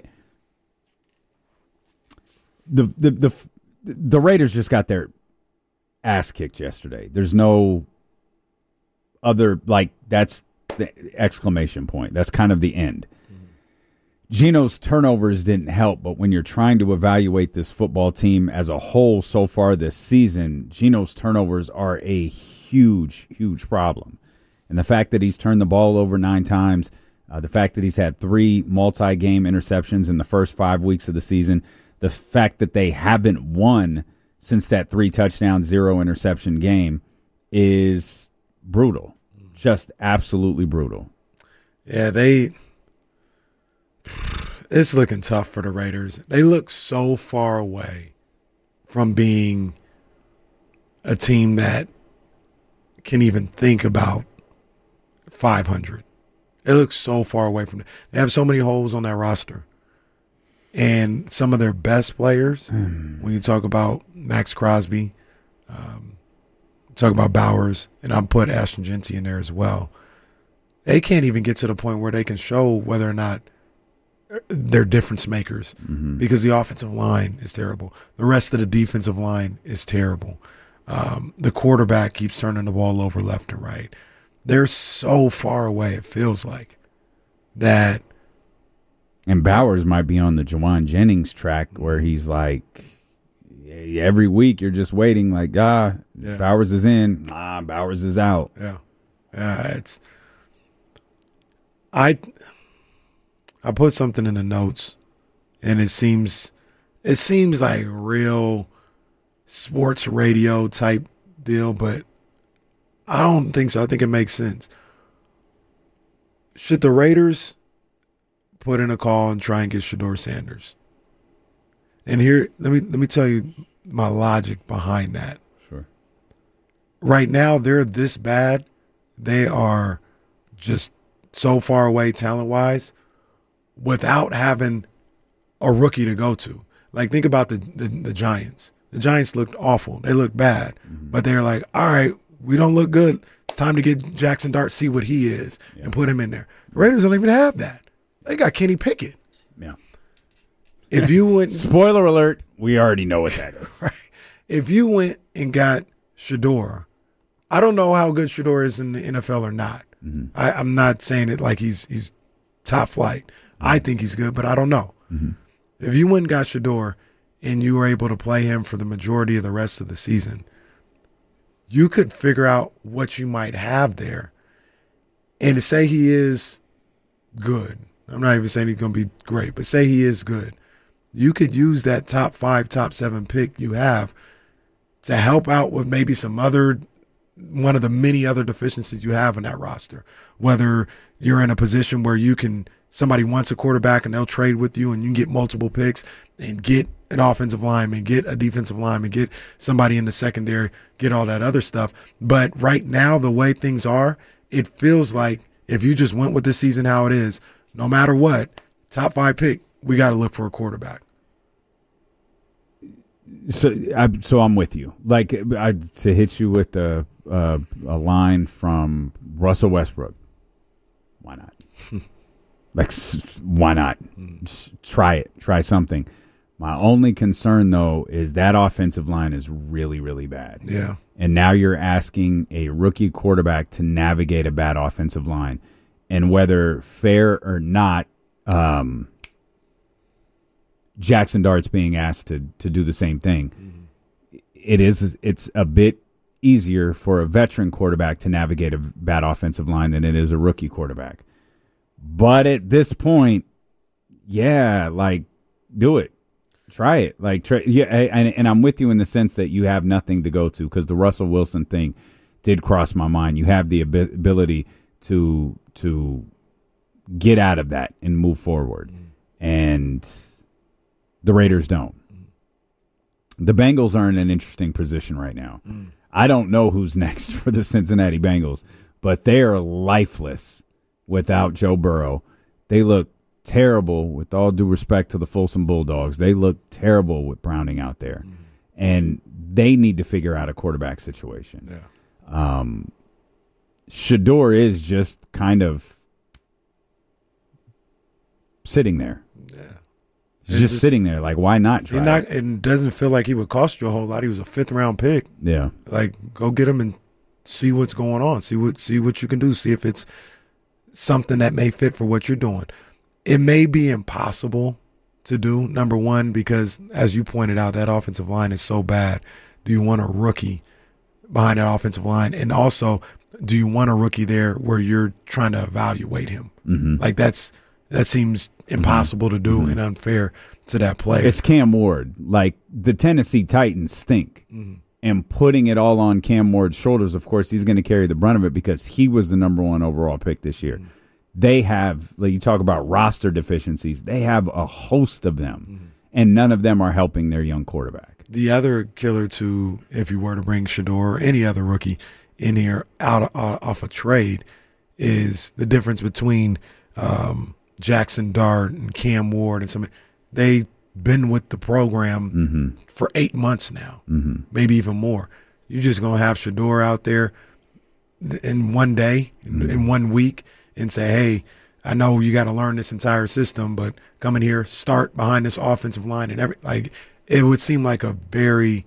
the, the the the Raiders just got their ass kicked yesterday. There's no other, like, that's the exclamation point. That's kind of the end. Geno's turnovers didn't help, but when you're trying to evaluate this football team as a whole so far this season, Geno's turnovers are a huge, huge problem. And the fact that he's turned the ball over nine times, uh, the fact that he's had three multi-game interceptions in the first five weeks of the season, the fact that they haven't won since that three touchdown, zero interception game is brutal. Just absolutely brutal. Yeah, they... It's looking tough for the Raiders. They look so far away from being a team that can even think about five hundred. They look so far away from it. They have so many holes on that roster. And some of their best players, mm. when you talk about Max Crosby, um, talk about Bowers, and I'll put Ashton Genty in there as well, they can't even get to the point where they can show whether or not they're difference makers mm-hmm. because the offensive line is terrible. The rest of the defensive line is terrible. Um, the quarterback keeps turning the ball over left and right. They're so far away, it feels like, that. And Bowers might be on the Jawan Jennings track where he's like, every week you're just waiting like, ah, yeah. Bowers is in, ah, Bowers is out. Yeah. Yeah, it's – I – I put something in the notes, and it seems it seems like real sports radio type deal, but I don't think so. I think it makes sense. Should the Raiders put in a call and try and get Shedeur Sanders? And here, let me let me tell you my logic behind that. Sure. Right now, they're this bad. They are just so far away talent-wise, without having a rookie to go to. Like, think about the, the, the Giants. The Giants looked awful. They looked bad. Mm-hmm. But they're like, all right, we don't look good. It's time to get Jackson Dart, see what he is, yeah. and put him in there. The Raiders don't even have that. They got Kenny Pickett. Yeah. If you wouldn't... Spoiler alert, we already know what that is. Right. if you went and got Shedeur, I don't know how good Shedeur is in the N F L or not. Mm-hmm. I, I'm not saying it like he's he's top flight. Mm-hmm. I think he's good, but I don't know. Mm-hmm. If you went and got Shedeur and you were able to play him for the majority of the rest of the season, you could figure out what you might have there. And to say he is good, I'm not even saying he's going to be great, but say he is good, you could use that top five, top seven pick you have to help out with maybe some other, one of the many other deficiencies you have in that roster. Whether you're in a position where you can, somebody wants a quarterback and they'll trade with you and you can get multiple picks and get an offensive lineman, get a defensive lineman, get somebody in the secondary, get all that other stuff. But right now, the way things are, it feels like if you just went with this season how it is, no matter what, top five pick, we got to look for a quarterback. So, I, so I'm with you. Like I, to hit you with a uh, a line from Russell Westbrook. Why not? Like, why not? Just try it. Try something. My only concern, though, is that offensive line is really, really bad. Yeah. And now you're asking a rookie quarterback to navigate a bad offensive line. And whether fair or not, um, Jackson Dart's being asked to to do the same thing. Mm-hmm. It is it's a bit easier for a veteran quarterback to navigate a bad offensive line than it is a rookie quarterback. But at this point, yeah, like do it. Try it. Like try, yeah, and, and I'm with you in the sense that you have nothing to go to, because the Russell Wilson thing did cross my mind. You have the ab- ability to to get out of that and move forward. Mm. And the Raiders don't. Mm. The Bengals are in an interesting position right now. Mm. I don't know who's next for the Cincinnati Bengals, but they are lifeless without Joe Burrow. They look terrible, with all due respect to the Folsom Bulldogs. They look terrible with Browning out there. Mm. And they need to figure out a quarterback situation. Yeah. Um, Shedeur is just kind of sitting there. Yeah. He's just, just sitting there. Like, why not try? Not, it doesn't feel like he would cost you a whole lot. He was a fifth round pick. Yeah. Like, go get him and see what's going on. See what see what you can do. See if it's something that may fit for what you're doing. It may be impossible to do, number one, because as you pointed out, that offensive line is so bad. Do you want a rookie behind that offensive line? And also, do you want a rookie there where you're trying to evaluate him? Mm-hmm. Like that's that seems impossible mm-hmm. to do mm-hmm. and unfair to that player. It's Cam Ward. Like, the Tennessee Titans stink. Mm-hmm. And putting it all on Cam Ward's shoulders, of course, he's going to carry the brunt of it because he was the number one overall pick this year. Mm-hmm. They have, like you talk about roster deficiencies, they have a host of them, mm-hmm. and none of them are helping their young quarterback. The other killer, too, if you were to bring Shedeur or any other rookie in here out, out off a trade, is the difference between um, Jackson Dart and Cam Ward and some. They've been with the program mm-hmm. for eight months now, mm-hmm. maybe even more. You're just going to have Shedeur out there in one day, in, mm-hmm. in one week, and say, hey, I know you got to learn this entire system, but come in here, start behind this offensive line, and every like it would seem like a very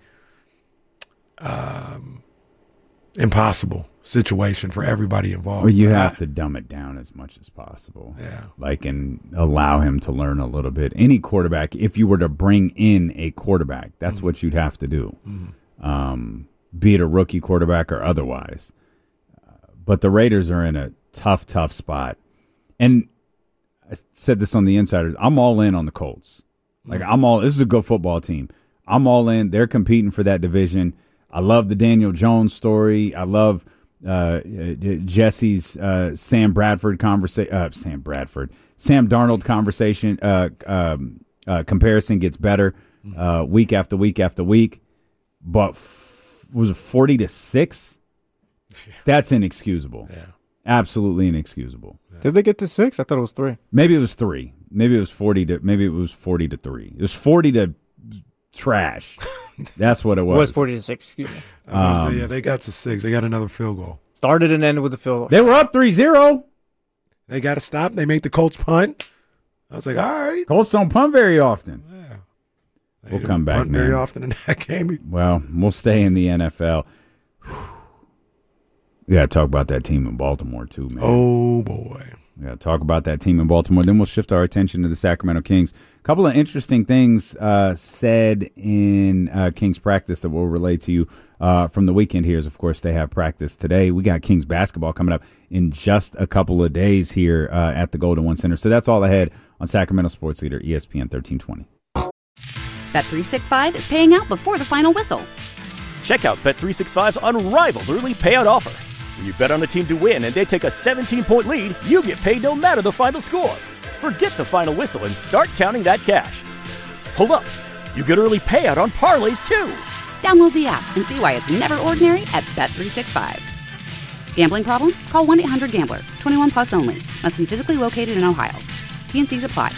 um, impossible situation for everybody involved. Well, you but have I, to dumb it down as much as possible. Yeah. Like, and allow him to learn a little bit. Any quarterback, if you were to bring in a quarterback, that's mm-hmm. what you'd have to do, mm-hmm. um, be it a rookie quarterback or otherwise. Uh, but the Raiders are in a tough, tough spot. And I said this on the Insiders. I'm all in on the Colts. Like, I'm all, this is a good football team. I'm all in. They're competing for that division. I love the Daniel Jones story. I love uh, Jesse's uh, Sam Bradford conversation. Uh, Sam Bradford. Sam Darnold conversation. Uh, um, uh, comparison gets better uh, week after week after week. But f- was it forty to six? Yeah. That's inexcusable. Yeah. Absolutely inexcusable. Yeah. Did they get to six? I thought it was three. Maybe it was three. Maybe it was forty to. Maybe it was forty to three. It was forty to trash. That's what it was. It was forty to six. Excuse me. Um, say, yeah, they got to six. They got another field goal. Started and ended with a field goal. They were up three zero. They got to stop. They make the Colts punt. I was like, all right. Colts don't punt very often. Yeah. We'll come back, Punt man. very often in that game. Well, we'll stay in the N F L. We got to talk about that team in Baltimore, too, man. Oh, boy. We got to talk about that team in Baltimore. Then we'll shift our attention to the Sacramento Kings. A couple of interesting things uh, said in uh, Kings practice that we'll relay to you uh, from the weekend here. Is, of course, they have practice today. We got Kings basketball coming up in just a couple of days here uh, at the Golden One Center. So that's all ahead on Sacramento Sports Leader, E S P N thirteen twenty. Bet three sixty-five is paying out before the final whistle. Check out Bet three sixty-five's unrivaled early payout offer. When you bet on a team to win and they take a seventeen-point lead, you get paid no matter the final score. Forget the final whistle and start counting that cash. Hold up. You get early payout on parlays, too. Download the app and see why it's never ordinary at Bet three sixty-five. Gambling problem? Call one eight hundred gambler. twenty-one plus only. Must be physically located in Ohio. T N Cs apply.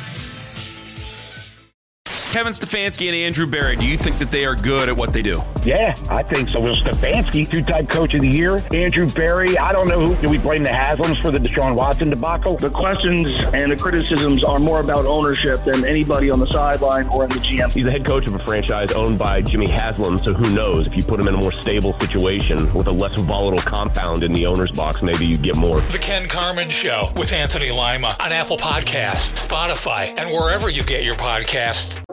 Kevin Stefanski and Andrew Berry, do you think that they are good at what they do? Yeah, I think so. Will Stefanski, two-time coach of the year. Andrew Berry, I don't know who. Do we blame the Haslams for the Deshaun Watson debacle? The questions and the criticisms are more about ownership than anybody on the sideline or in the G M. He's the head coach of a franchise owned by Jimmy Haslam, so who knows? If you put him in a more stable situation with a less volatile compound in the owner's box, maybe you get more. The Ken Carman Show with Anthony Lima on Apple Podcasts, Spotify, and wherever you get your podcasts.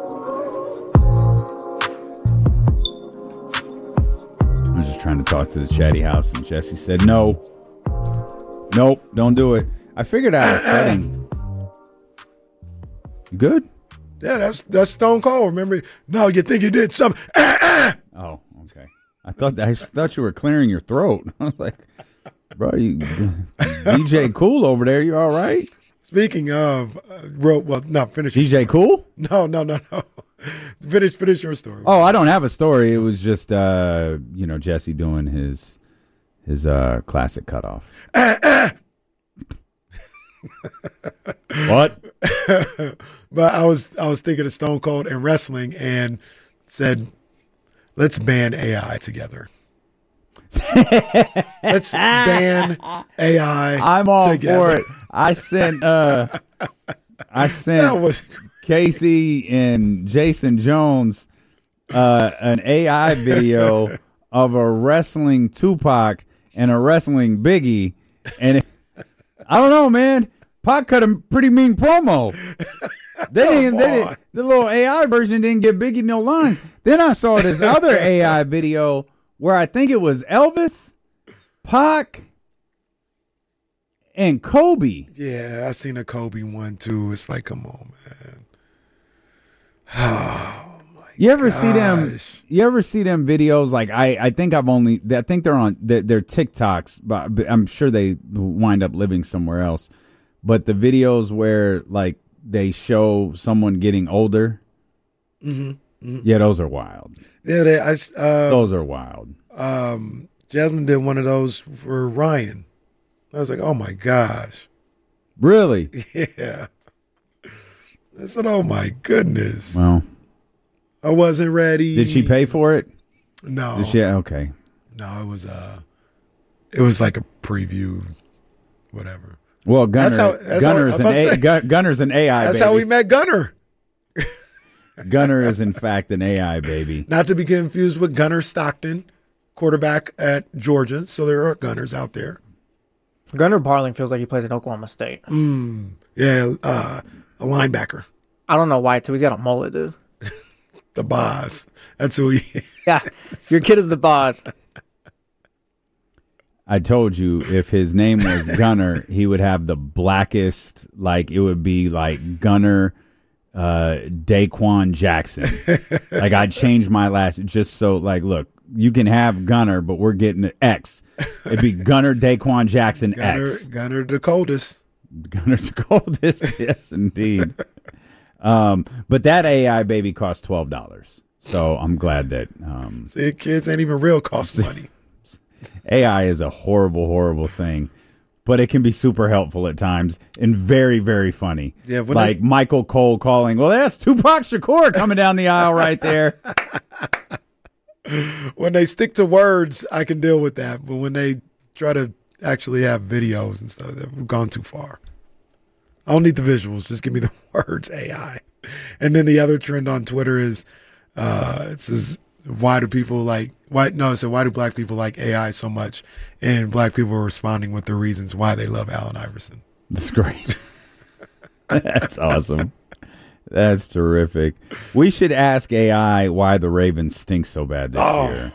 I was just trying to talk to the chatty house, and Jesse said, no. Nope, don't do it. I figured out a setting. You good? Yeah, that's that's Stone Cold. Remember? No, you think you did something. Oh, okay. I thought I thought you were clearing your throat. I was like, bro, you D J Cool over there, you all right? Speaking of, uh, wrote, well, no, finish. D J Cool? No, no, no, no. Finish, finish your story. Oh, I don't have a story. It was just, uh, you know, Jesse doing his his uh, classic cutoff. What? But I was I was thinking of Stone Cold and wrestling, and said, let's ban A I together. Let's ban A I. I'm all together. for it. I sent uh, I sent That was Casey and Jason Jones uh, an A I video of a wrestling Tupac and a wrestling Biggie, and it, I don't know, man. Pac cut a pretty mean promo. They didn't, they didn't, the little A I version didn't give Biggie no lines. Then I saw this other A I video where I think it was Elvis, Pac, and Kobe. Yeah, I seen a Kobe one too. It's like, come on, man. Oh my! You ever gosh. see them? You ever see them videos? Like I, I think I've only. I think they're on. They're, they're TikToks, but I'm sure they wind up living somewhere else. But the videos where like they show someone getting older. Mm-hmm. Mm-hmm. Yeah, those are wild. Yeah, they, I, uh, those are wild. Um, Jasmine did one of those for Ryan. I was like, oh my gosh. Really? Yeah. I said, oh my goodness. Well, I wasn't ready. Did she pay for it? No. Did she? Okay. No, it was uh, it was like a preview, whatever. Well, Gunner, that's how, that's Gunner's how, an A, Gun, Gunner's an A I. That's baby. how we met Gunner. Gunner is in fact an A I baby. Not to be confused with Gunner Stockton, quarterback at Georgia. So there are Gunners out there. Gunner Barling feels like he plays at Oklahoma State. Mm, yeah, uh, a linebacker. I don't know why, too. He's got a mullet, dude. The boss. That's who he is. Yeah, your kid is the boss. I told you if his name was Gunner, he would have the blackest, like it would be like Gunner uh, Daquan Jackson. Like I'd change my last just so like, look, you can have Gunner, but we're getting the X. It'd be Gunner Daquan Jackson Gunner, X. Gunner the coldest. Gunner the coldest, yes, indeed. Um, but that A I baby cost twelve dollars. So I'm glad that. Um, See, kids ain't even real cost money. A I is a horrible, horrible thing, but it can be super helpful at times and very, very funny. Yeah, when like I, Michael Cole calling, well, that's Tupac Shakur coming down the aisle right there. When they stick to words, I can deal with that. But when they try to actually have videos and stuff, they've gone too far. I don't need the visuals. Just give me the words A I. And then the other trend on Twitter is uh, it says, why do people like, why, no, it said, why do black people like A I so much? And black people are responding with the reasons why they love Allen Iverson. That's great. That's awesome. That's terrific. We should ask A I why the Ravens stink so bad this oh, year.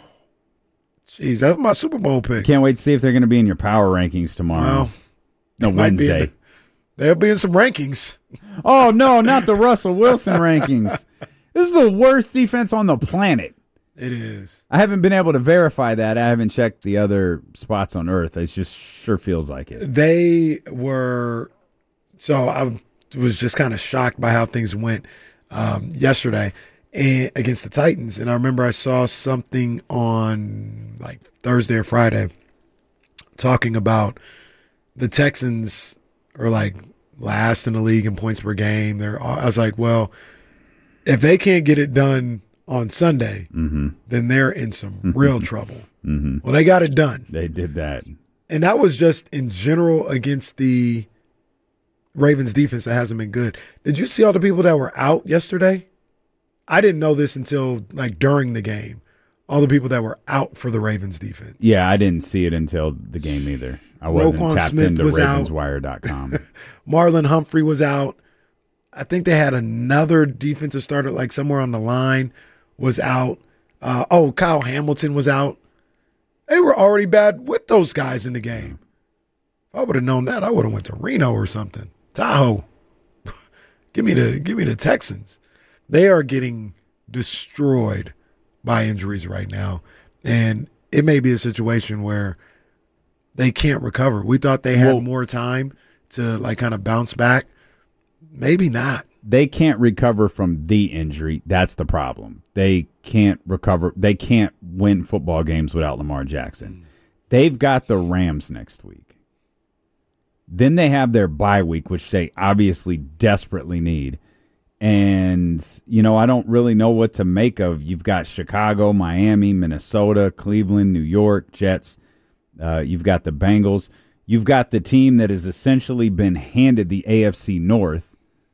Jeez, that's my Super Bowl pick. Can't wait to see if they're going to be in your power rankings tomorrow. Well, no, Wednesday. The, they'll be in some rankings. Oh, no, not the Russell Wilson rankings. This is the worst defense on the planet. It is. I haven't been able to verify that. I haven't checked the other spots on Earth. It just sure feels like it. They were – so I was just kind of shocked by how things went um, yesterday and, against the Titans. And I remember I saw something on like Thursday or Friday talking about the Texans are like last in the league in points per game. They're, I was like, well, if they can't get it done – on Sunday, mm-hmm. then they're in some real trouble. Mm-hmm. Well, they got it done. They did that. And that was just in general against the Ravens defense that hasn't been good. Did you see all the people that were out yesterday? I didn't know this until like during the game. All the people that were out for the Ravens defense. Yeah, I didn't see it until the game either. I wasn't Roquan tapped Smith into was Ravens out. Wire dot com. Marlon Humphrey was out. I think they had another defensive starter like somewhere on the line was out. Uh, oh, Kyle Hamilton was out. They were already bad with those guys in the game. If I would have known that, I would have went to Reno or something. Tahoe. give me the give me the Texans. They are getting destroyed by injuries right now. And it may be a situation where they can't recover. We thought they had well, more time to like kind of bounce back. Maybe not. They can't recover from the injury. That's the problem. They can't recover. They can't win football games without Lamar Jackson. Mm. They've got the Rams next week. Then they have their bye week, which they obviously desperately need. And, you know, I don't really know what to make of. You've got Chicago, Miami, Minnesota, Cleveland, New York, Jets. Uh, you've got the Bengals. You've got the team that has essentially been handed the A F C North.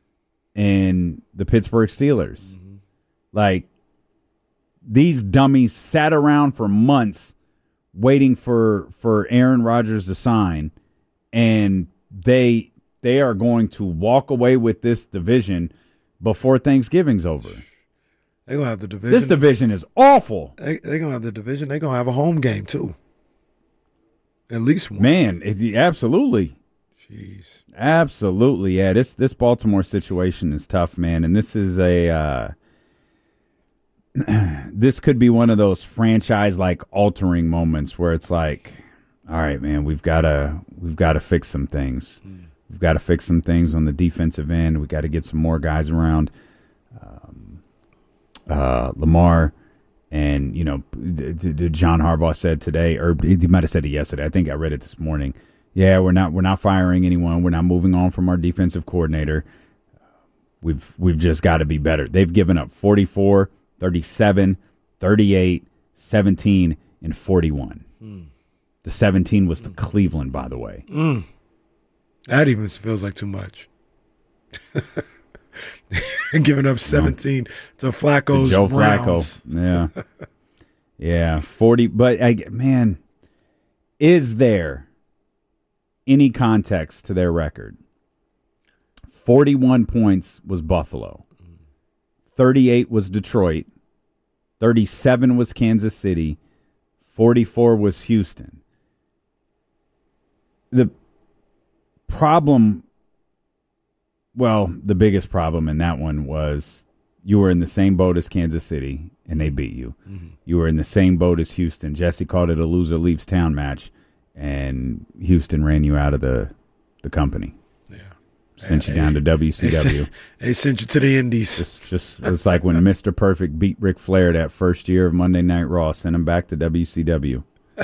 And the Pittsburgh Steelers. Mm-hmm. Like, these dummies sat around for months waiting for for Aaron Rodgers to sign, and they they are going to walk away with this division before Thanksgiving's over. They're going to have the division. This division is awful. They're they going to have the division. They're going to have a home game, too. At least one. Man, it, absolutely. Jeez. Absolutely, yeah. This this Baltimore situation is tough, man, and this is a uh, this could be one of those franchise like altering moments where it's like, all right, man, we've got to we've got to fix some things. Mm. We've got to fix some things on the defensive end. We got to get some more guys around. Um, uh, Lamar. And, you know, John Harbaugh said today, or he might have said it yesterday. I think I read it this morning. Yeah, we're not we're not firing anyone. We're not moving on from our defensive coordinator. We've we've just got to be better. They've given up forty-four, thirty-seven, thirty-eight, seventeen, and forty-one. Mm. The seventeen was to Cleveland, by the way. Mm. That even feels like too much. Giving up seventeen no. to Flacco's to Joe Browns. Flacco. Yeah. Yeah, forty. But, I, man, is there any context to their record? forty-one points was Buffalo. thirty-eight was Detroit. thirty-seven was Kansas City. forty-four was Houston. The problem, well, the biggest problem in that one was you were in the same boat as Kansas City, and they beat you. Mm-hmm. You were in the same boat as Houston. Jesse called it a loser leaves town match, and Houston ran you out of the, the company. Yeah. Sent you down to W C W. They sent, they sent you to the Indies. Just, just It's like when Mister Perfect beat Ric Flair that first year of Monday Night Raw, sent him back to W C W.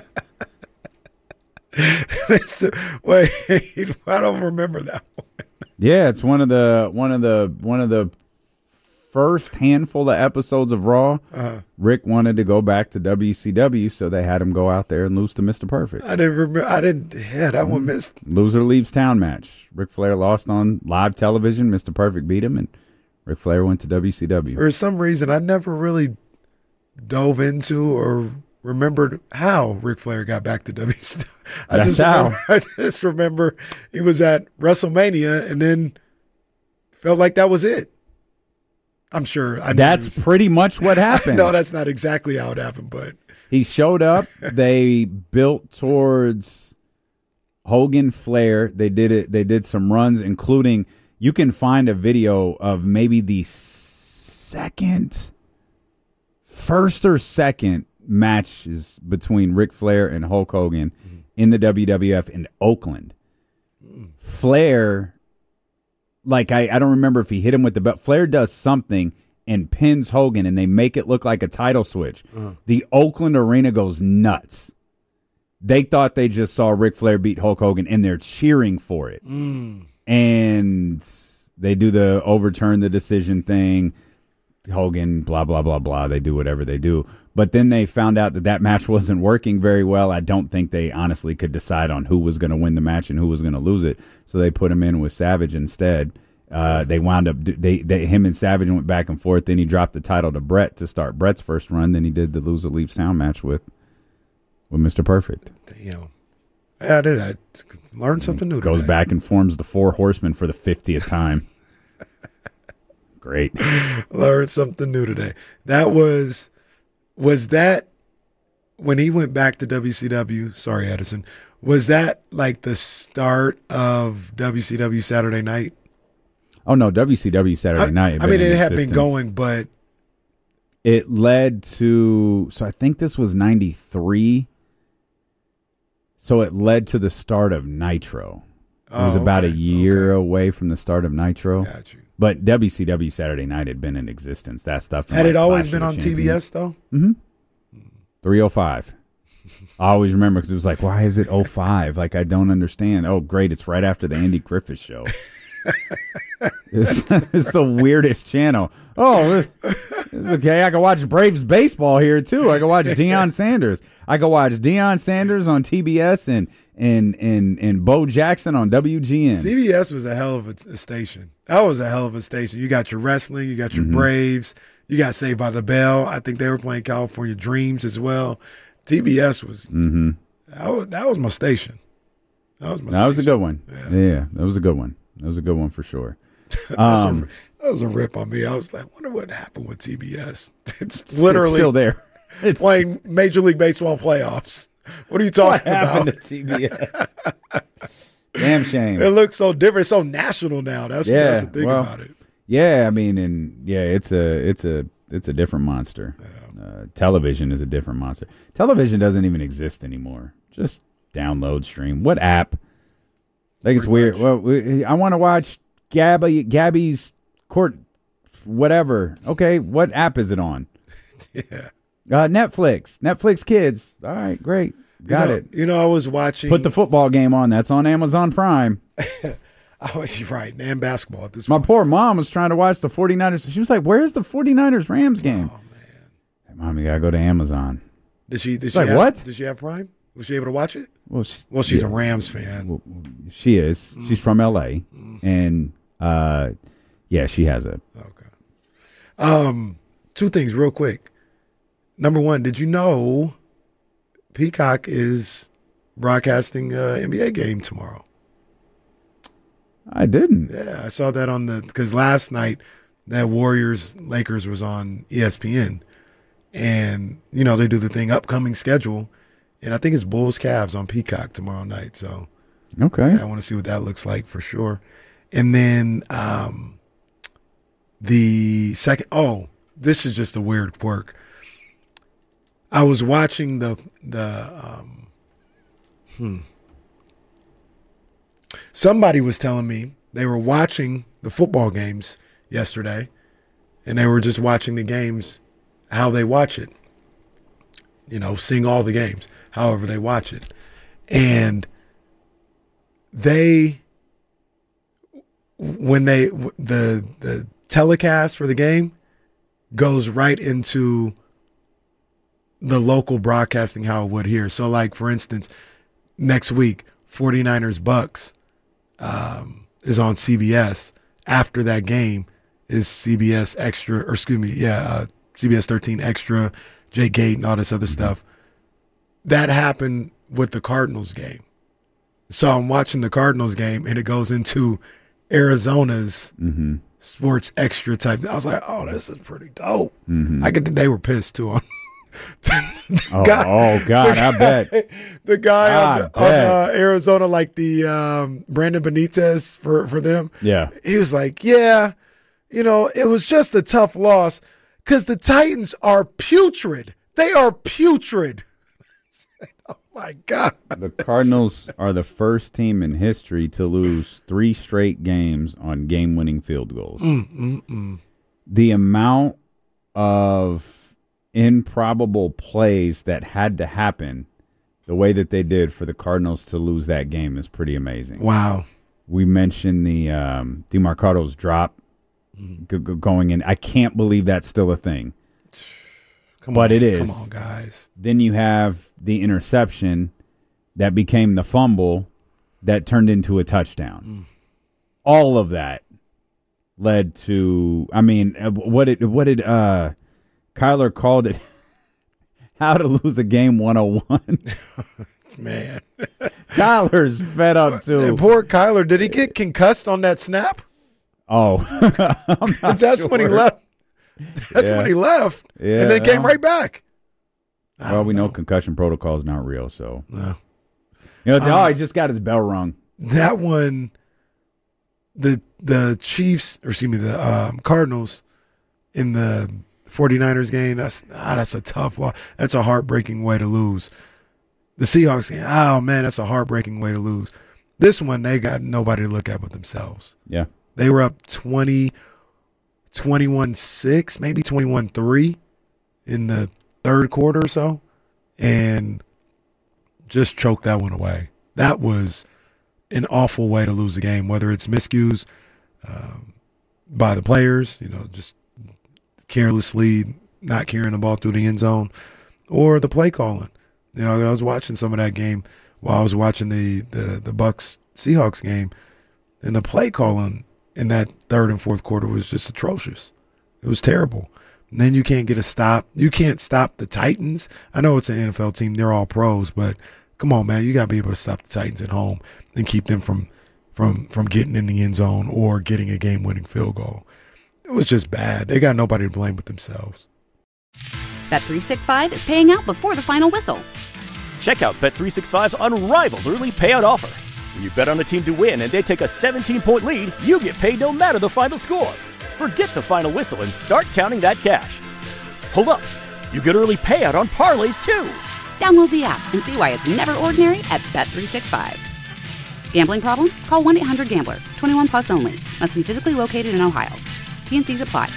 Wait, I don't remember that one. Yeah, it's one of the one of the one of the first handful of episodes of Raw, Uh-huh. Rick wanted to go back to W C W, so they had him go out there and lose to Mister Perfect. I didn't remember. I didn't. Yeah, that one missed. Loser leaves town match. Ric Flair lost on live television. Mister Perfect beat him, and Ric Flair went to W C W. For some reason, I never really dove into or remembered how Ric Flair got back to W C W. I That's just how. remember, I just remember he was at WrestleMania and then felt like that was it. I'm sure. I know That's he was- pretty much what happened. No, that's not exactly how it happened, but He showed up. They built towards Hogan Flair. They did it. They did some runs, including you can find a video of maybe the second, first or second matches between Ric Flair and Hulk Hogan mm-hmm. in the W W F in Oakland. Mm. Flair, like I, I don't remember if he hit him with the belt. Flair does something and pins Hogan, and they make it look like a title switch. Uh-huh. The Oakland Arena goes nuts. They thought they just saw Ric Flair beat Hulk Hogan, and they're cheering for it. Mm. And they do the overturn the decision thing. Hogan, blah, blah, blah, blah. They do whatever they do. But then they found out that that match wasn't working very well. I don't think they honestly could decide on who was going to win the match and who was going to lose it. So they put him in with Savage instead. Uh, they wound up, they, they him and Savage went back and forth. Then he dropped the title to Brett to start Brett's first run. Then he did the loser leaves town match with with Mister Perfect. Damn. Yeah, I did. I learned something new. Goes today. back and forms the Four Horsemen for the fiftieth time. Great. Learned something new today. That was, was that when he went back to W C W? Sorry, Edison. Was that like the start of W C W Saturday Night? Oh, no, W C W Saturday I, Night. had I mean, been it in had been existence. going, but It led to, so I think this was ninety-three. So it led to the start of Nitro. It was Oh, about okay, a year away from the start of Nitro. Got you. But W C W Saturday Night had been in existence. That stuff. had it always been on T B S though? Mm-hmm. three oh five. I always remember because it was like, why is it oh five? Like, I don't understand. Oh, great. It's right after the Andy Griffith Show. it's, it's the weirdest channel. Oh, it's, it's okay. I can watch Braves baseball here, too. I can watch Deion Sanders. I can watch Deion Sanders on T B S and and and, and Bo Jackson on W G N. C B S was a hell of a, a station. That was a hell of a station. You got your wrestling, you got your Mm-hmm. Braves, you got Saved by the Bell. I think they were playing California Dreams as well. T B S was Mm-hmm. that was, that was my station. That was my That was a station. good one. Yeah. yeah, that was a good one. That was a good one for sure. That's Um, a, that was a rip on me. I was like, I wonder what happened with T B S. It's It's literally still there. It's playing Major League Baseball playoffs. What are you talking what happened about? to T B S? Damn shame. It looks so different. It's so national now. That's, yeah, that's the thing well, about it. Yeah, I mean, and yeah, it's a it's a it's a different monster. Uh, television is a different monster. Television doesn't even exist anymore. Just download, stream. What app? Like it's weird. Well, we, I want to watch Gabby Gabby's court, whatever. Okay, what app is it on? Yeah. Uh, Netflix. Netflix Kids. All right, great. Got you know, it. You know, I was watching. Put the football game on. That's on Amazon Prime. I was right, and basketball at this My point. poor mom was trying to watch the 49ers. She was like, where's the 49ers Rams game? Oh man. Hey, Mom, you got to go to Amazon. Did she? Did It's she? like, have, what? Did she have Prime? Was she able to watch it? Well, she, Well, she's yeah. a Rams fan. Well, she is. She's from L A. And, uh, yeah, she has it. Okay. Um, two things real quick. Number one, did you know Peacock is broadcasting uh, N B A game tomorrow? I didn't. Yeah, I saw that on the because last night that Warriors Lakers was on E S P N, and you know they do the thing upcoming schedule, and I think it's Bulls Cavs on Peacock tomorrow night. So Okay. yeah, I want to see what that looks like for sure. And then um, the second, oh, this is just a weird quirk. I was watching the the um, hmm. Somebody was telling me they were watching the football games yesterday, and they were just watching the games how they watch it. You know, seeing all the games, however they watch it. And they, when they, the the telecast for the game, goes right into the local broadcasting how it would here. So, like, for instance, next week, 49ers Bucks um, is on C B S. After that game is C B S Extra, or excuse me, yeah, uh, C B S thirteen Extra, Jake Gate, and all this other stuff. That happened with the Cardinals game. So I'm watching the Cardinals game, and it goes into Arizona's mm-hmm. Sports Extra type. I was like, oh, this is pretty dope. Mm-hmm. I get that they were pissed, too. On oh, guy, oh, God, guy, I bet. The guy I on, on uh, Arizona, like the um, Brandon Benitez for, for them. Yeah. He was like, yeah, you know, it was just a tough loss because the Titans are putrid. They are putrid. Oh, my God. The Cardinals are the first team in history to lose three straight games on game-winning field goals. Mm, mm, mm. The amount of improbable plays that had to happen the way that they did for the Cardinals to lose that game is pretty amazing. Wow. We mentioned the um, DeMarco's drop mm. g- g- going in. I can't believe that's still a thing. Come but on, it is. Come on, guys. Then you have the interception that became the fumble that turned into a touchdown. Mm. All of that led to, I mean, what did, what did uh, Kyler called it? How to lose a game one oh one. Man. Kyler's fed up, too. And poor Kyler. Did he get concussed on that snap? Oh. That's sure. when he left. That's yeah. when he left. Yeah. And then came right back. Well, we know. know concussion protocol is not real, so. No. You know, it's, uh, oh, he just got his bell rung. That one, the the Chiefs, or excuse me, the um, Cardinals in the 49ers game, that's ah, that's a tough loss. That's a heartbreaking way to lose. The Seahawks game, oh, man, that's a heartbreaking way to lose. This one, they got nobody to look at but themselves. Yeah. They were up twenty, twenty-one six, maybe twenty-one three in the third quarter or so, and just choked that one away. That was an awful way to lose the game, whether it's miscues um, by the players, you know, just carelessly not carrying the ball through the end zone, or the play calling. You know, I was watching some of that game while I was watching the, the, the Bucks Seahawks game, and the play calling in that third and fourth quarter was just atrocious. It was terrible. And then you can't get a stop. You can't stop the Titans. I know it's an N F L team. They're all pros, but come on, man. You got to be able to stop the Titans at home and keep them from from from getting in the end zone or getting a game-winning field goal. It was just bad. They got nobody to blame but themselves. Bet three sixty-five is paying out before the final whistle. Check out Bet three sixty-five's unrivaled early payout offer. When you bet on a team to win and they take a seventeen-point lead, you get paid no matter the final score. Forget the final whistle and start counting that cash. Hold up. You get early payout on parlays, too. Download the app and see why it's never ordinary at Bet three sixty-five. Gambling problem? Call one eight hundred gambler. twenty-one plus only. Must be physically located in Ohio. T N Cs apply.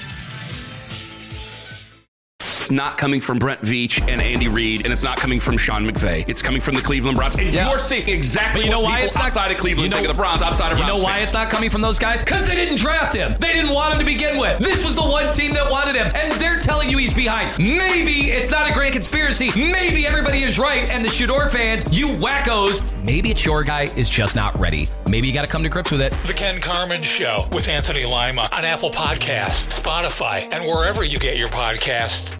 It's not coming from Brent Veach and Andy Reid, and it's not coming from Sean McVay. It's coming from the Cleveland Browns. And Yeah. you're seeing exactly But you know what why people it's not- outside of Cleveland you know- think of the Browns, outside of You Browns know why fans. it's not coming from those guys? Because they didn't draft him. They didn't want him to begin with. This was the one team that wanted him, and they're telling you he's behind. Maybe it's not a grand conspiracy. Maybe everybody is right, and the Shador fans, you wackos, maybe it's your guy is just not ready. Maybe you got to come to grips with it. The Ken Carman Show with Anthony Lima on Apple Podcasts, Spotify, and wherever you get your podcasts.